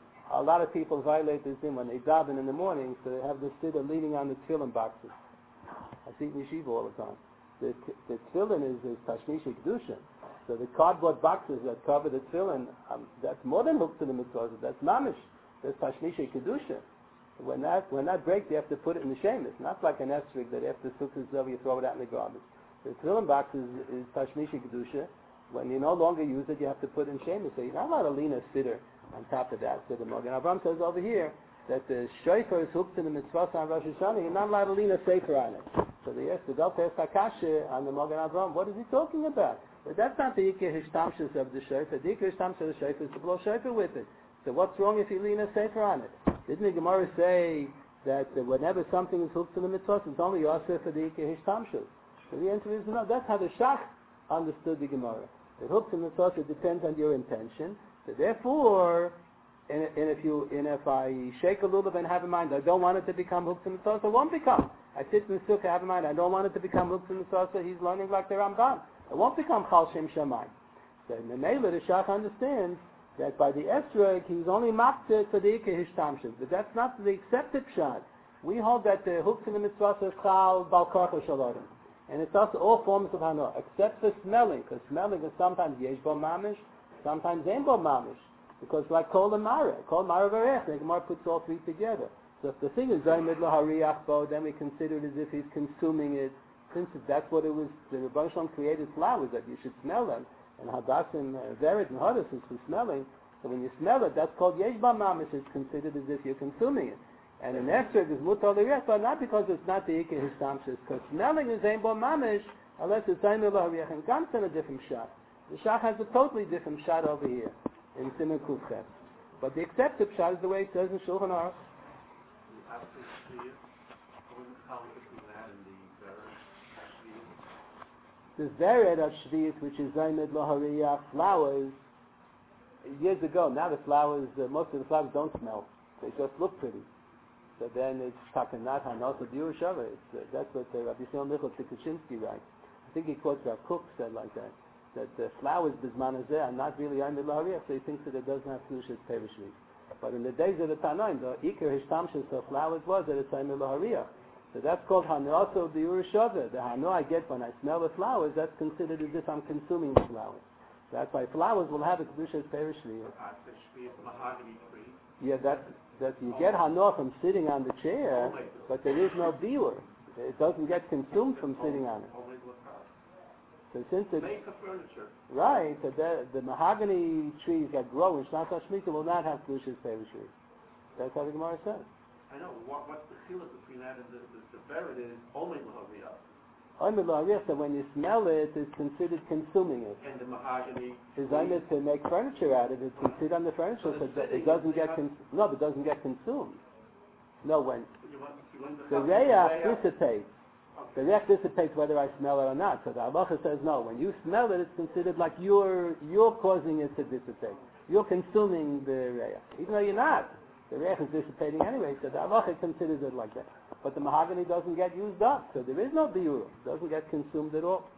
A lot of people violate this thing when they daven in the morning, so they have the siddur leaning on the tefillin boxes. I see it in yeshiva all the time. The, the tefillin is, is Tashmishi Kedusha. So the cardboard boxes that cover the tefillin, um, that's more than hooked to the mitzvah. That's mamish. That's Tashmishi Kedusha. When that when that breaks, you have to put it in the shemis. Not like an esrig that after sukkah is over, you throw it out in the garbage. The tefillin box is, is Tashmishi Kedusha. When you no longer use it, you have to put it in shemis. So you're not allowed to lean a siddur on top of that. So the Magen Avraham says over here that the shofar is hooked to the mitzvah on Rosh Hashanah. You're not allowed to lean a sefer on it. So the yes, the Galta Hakasha on the Magen Avraham. What is he talking about? But that's not the Ikar Hishtamshus of the shofar. The Ikar Hishtamshus of the shofar is to blow shofar with it. So what's wrong if you lean a sefer on it? Didn't the Gemara say that uh, whenever something is hooked to the mitzvah, it's only Yosef for the Ikar Hishtamshus? So the answer is no. That's how the Shach understood the Gemara. The hooked to the mitzvah, it depends on your intention. So therefore, and, and if you, and if I shake a lulav and have in mind, I don't want it to become hooked to the mitzvah, so it won't become. I sit in the sukkah, have in mind, I don't want it to become hooked to the mitzvah, so he's learning like the Rambam. It won't become Chal Shem Shamayim. So in the Mela, the Shach understands that by the esrog, he's only makzeh for the Ikar Hishtamshus. But that's not the accepted pshat. We hold that the hook to the mitzvah is Chal Bal Karcha Shalodim. And it's also all forms of Hano, except for smelling, because smelling is sometimes Yesh Bo Mamish, sometimes Ein Bo Mamish. Because like Kol and Mara, Kol Mara Varech, the Gemara puts all three together. So if the thing is Zaymed Lo Hariach Bo, then we consider it as if he's consuming it. Since that's what it was, the Rebbeinu Shalom created flowers, that you should smell them. And Hadassim, uh, Verit and Hadas is for smelling. So when you smell it, that's called Yesh Ba Mamish. It's considered as if you're consuming it. And an esrog is Mutar L'Riach, but not because it's not the Ikar Hishtamshus. Because smelling is Ein Bo Mamish, unless it's Zayin Lo Hariach. And Gam's in a different shot. The Shach has a totally different shot over here in Siman Kufchet. But the accepted shot is the way it says in Shulchan Aruch. The Zeret of Shvius, which is Zaymed Lo Hariach, flowers, years ago, now the flowers, uh, most of the flowers don't smell. They just look pretty. So then it's Takanat Hanos of Yerushalayim. Uh, that's what uh, Rabbi Yisrael Michal Tikuchinsky writes. I think he quotes Rav Kook said like that. That the flowers Bizman Hazeh are not really Zaymed Lo Hariach, so he thinks that it doesn't have Kedushas Perishvi. But in the days of the Tanoim, the Ikar Hishtamshus of flowers was that it's Zaymed Lo Hariach. So that's called Hanoso the Yerushavah. The Hano I get when I smell the flowers, that's considered as if I'm consuming the flowers. That's why flowers will have a Kedushas Perishvi. Yeah, that that you get Hano from sitting on the chair, but there is no biur. It doesn't get consumed from sitting on it. So since it's right, so the, the mahogany trees that grow in Shnat HaShemitah will not have Kedushas Perishvi. That's how the Gemara says. I know. What, what's the chiluk between that and the the, the Beret is only L'Haviyah. Only L'Haviyah, so when you smell it, it's considered consuming it. And the mahogany. Is only to make furniture out of it. It's considered on the furniture, so that it doesn't get con- no, but it doesn't get consumed. No, when You want, you want the reyach dissipates, the reyach dissipates whether I smell it or not. So the halacha says no. When you smell it, it's considered like you're you're causing it to dissipate. You're consuming the reyach, even though you're not. the reich is dissipating anyway, so the halacha considers it like that. But the mahogany doesn't get used up, so there is no biur. It doesn't get consumed at all.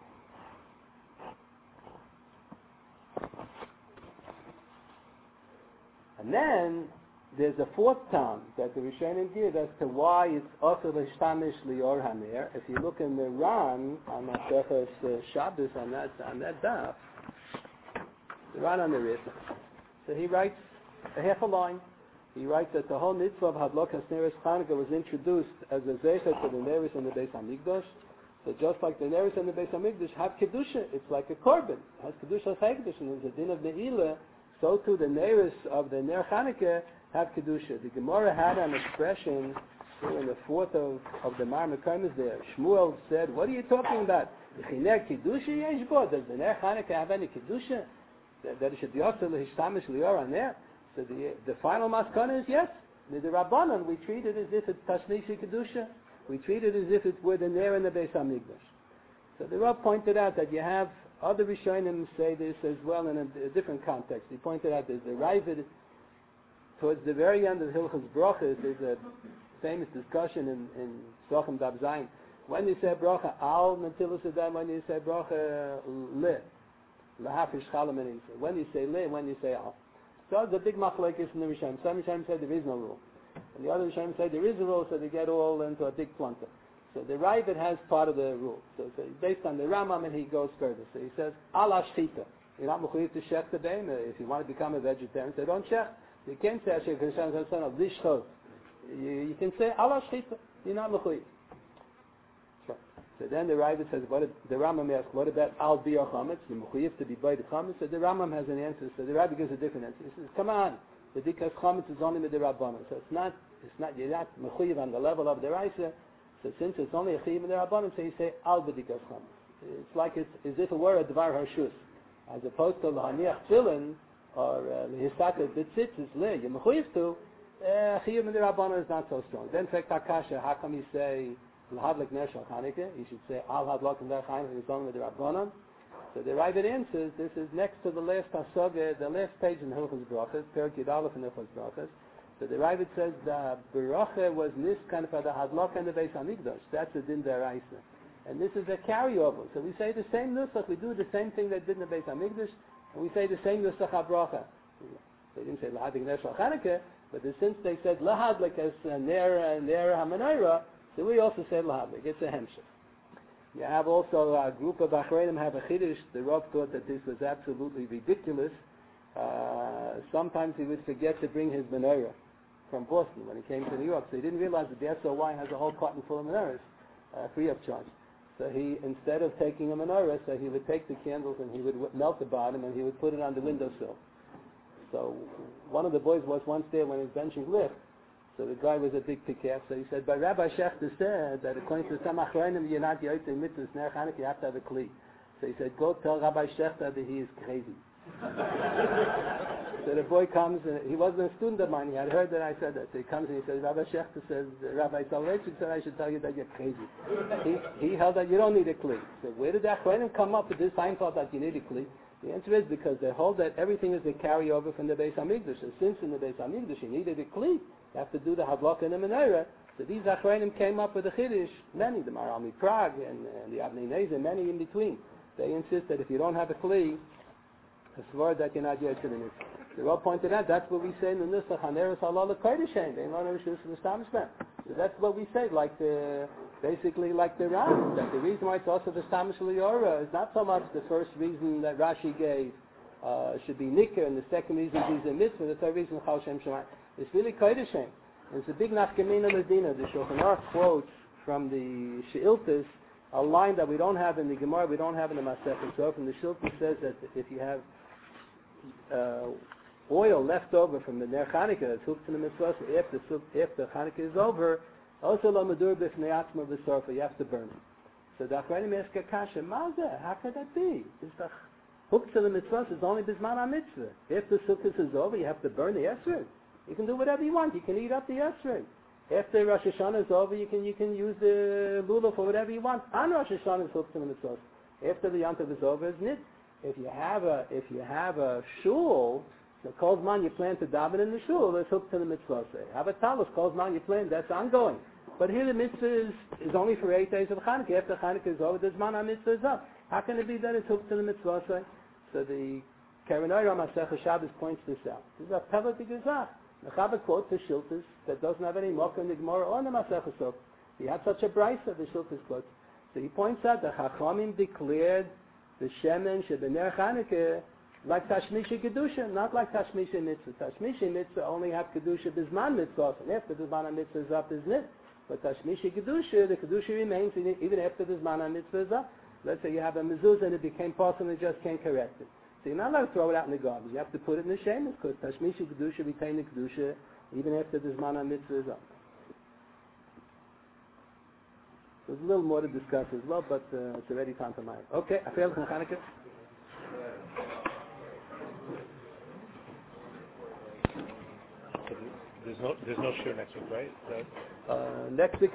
And then there's a fourth time that the Rishonim give as to why it's also l'shtamish lior haner. If you look in the Ran on that Sefes uh, Shabbos on that on that daf, the Ran on the Rit, so he writes a half a line. He writes that the whole mitzvah of Hadlokas Neres Chanukah was introduced as a zecher to the Neres and the Beis Hamikdash. So just like the Neres and the Beis Hamikdash have kedusha, it's like a korban. It has kedusha chaykedush, and there's a din of ne'ilah. So too the Neres of the Ner Chanukah have kedusha. The Gemara had an expression in the fourth of, of the Mar Mekaymes there. Shmuel said, "What are you talking about? Chiner kedusha yeshbo? Does the Ner Chanukah have any kedusha? That it should be also l'hishtamish lior on there?" So the the final maskana is yes. The Rabbanan, we treat it as if it's Tashnishi Kedusha. We treat it as if it's with the Ner and the Beis Hamikdash. So the Rav pointed out that you have other Rishonim say this as well in a, a different context. He pointed out there's the Ravid, towards the very end of Hilchos Brachas, there's a famous discussion in, in Sochem Dab Zayin. When you say bracha al Netilas Adayim, when you say bracha le, lahafish chalam, when you say le, when you say al. So it's a big machlekes in the Rishonim. Some Rishonim say there is no rule. And the other Rishonim say there is a rule, so they get all into a big plunter. So the Ravid has part of the rule. So, so based on the Rambam, and he goes further. So he says, ala shchita. You're not mechuyev to shech the beim. If you want to become a vegetarian, so don't shech. You can't say, Hashem, Hashem, son of lishchot. You can say, ala shchita. You're not mechuyev. So then the Ravid says, what, the Rambam asks, what about al biyah chametz? You're mechuyev to be by the chametz. So the Rambam has an answer. So the Ravid gives a different answer. He says, come on. The dikas chametz is only with the Rabbanan. So it's not, it's not, you're not mechuyev on the level of the Raisa. So since it's only a chiyuv in the Rabbanim, so you say al b'dikas chametz. It's like it's as if it were a dvar harshus, as opposed to lahaniach tefillin or lehisaka b'tzitzis le. You're mechuyev to chiyuv in the Rabbanim is not so strong. Then fact hakasha, how come you say lahadlik ner shel Chanukah? You should say al hadlok ner Chanukah is only with the Rabbanim. So the Ravid answers, this is next to the last pasuk, the last page in Hilchos Brachas, Perek Yud Aleph in Hilchos Brachas. So the Ravid says the Beracha was this kind of the Hadlok and the Beis Hamikdash. That's the Din Deraisa. And this is a carryover. So we say the same Nusach, we do the same thing that did in the Beis Hamikdash, and we say the same Nusach HaBracha. They didn't say Lahadlik Ner Shel Chanukah, but since they said Lahadlik as Ner Ner HaMenorah, so we also say Lahadlik. It's a hemshech. You have also a group of Achreinim have a Chiddush. The Rav thought that this was absolutely ridiculous. Uh, sometimes he would forget to bring his menorah from Boston when he came to New York. So he didn't realize that the S O Y has a whole carton full of menorahs, uh, free of charge. So he, instead of taking a menorah, so he would take the candles and he would w- melt the bottom and he would put it on the windowsill. So one of the boys was once there when he was benching lift. So the guy was a big pickass. So he said, but Rabbi Schechter said that according to some Achronim, you're not yoyt in mitzvahs ner Chanukah, you have to have a kli. So he said, go tell Rabbi Schechter that he is crazy. So the boy comes, and he wasn't a student of mine, he had heard that I said that. So he comes and he says, Rabbi Schechter says, Rabbi Soloveitchik said I should tell you that you're crazy. he, he held that you don't need a kli. So where did the Achronim come up with this time thought that you need a kli? The answer is because they hold that everything is a carryover from the Beis Hamikdash. So since in the Beis Hamikdash you needed a kli, you have to do the Hadlok and the Menorah. So these Achronim came up with a Chiddush, many, the Marami Prague and, and the Avnei Nezer, many in between. They insist that if you don't have a kli, it's word that you're not yet to the mitzvah. They all pointed out that's what we say in the Nusach Haneres Halal Kodesh. They know Rishus and Establishment. So that's what we say, like the basically like the Ram. That the reason why it's also the Stamish Liora is not so much the first reason that Rashi gave uh, should be Nikah, and the second reason is a mitzvah. The third reason Chal Shem Shemayim. It's really Kodesh. It's a big nafkamina Medina. The Shulchan Aruch quotes from the Sheiltas a line that we don't have in the Gemara, we don't have in the Masechet. So from the Shulchan says that if you have uh, oil left over from the Ner Chanukah that's hooked to the mitzvah, so after, after Chanukah is over, also lo medur b'fnei atzma v'sorfa, you have to burn it. So the Achronim ask a kasha, Mazeh, how could that be? It's the hooked to the mitzvah, it's only bisman ha-mitzvah. If the sukkah is over, you have to burn the esrog. You can do whatever you want. You can eat up the esrog. After Rosh Hashanah is over, you can you can use the lulav for whatever you want. On Rosh Hashanah is hooked to the mitzvah. After the Yom Tov is over, is nit. If you have a if you have a shul, So Kol Zman you plan to daven in the shul, it's hooked to the mitzvah. Have a talus, Kol Zman you plan, that's ongoing. But here the mitzvah is, is only for eight days of Chanukah. After Chanukah is over, the Zman HaMitzvah is up. How can it be that it's hooked to the mitzvah? So the Keren Oyer Masechah Shabbos points this out. This is a Pella B'Gezach. The Chabad quotes the Shiltas that doesn't have any Mocha in the Gemara or in the Masechah Sot. He had such a brisa, the Shiltas quotes. So he points out that Chachamim declared the Shemen Shebener Chanukah like Tashmisha Kedusha, not like Tashmisha Mitzvah. Tashmisha Mitzvah only have Kedusha Bizman Mitzvah, and after the Zman HaMitzvah is up is Nit. But Tashmisha Kedusha, the Kedusha remains even after the Zman HaMitzvah is up. Let's say you have a mezuzah and it became possible and you just can't correct it. So you're not allowed to throw it out in the garbage. You have to put it in the shemus because Tashmisha Kedusha retain the Kedusha even after the Zman HaMitzvah is up. There's a little more to discuss as well, but uh, it's already time for mine. Okay, I failed from Chanukah. There's no, there's no shiur next week, right? That... Uh, next week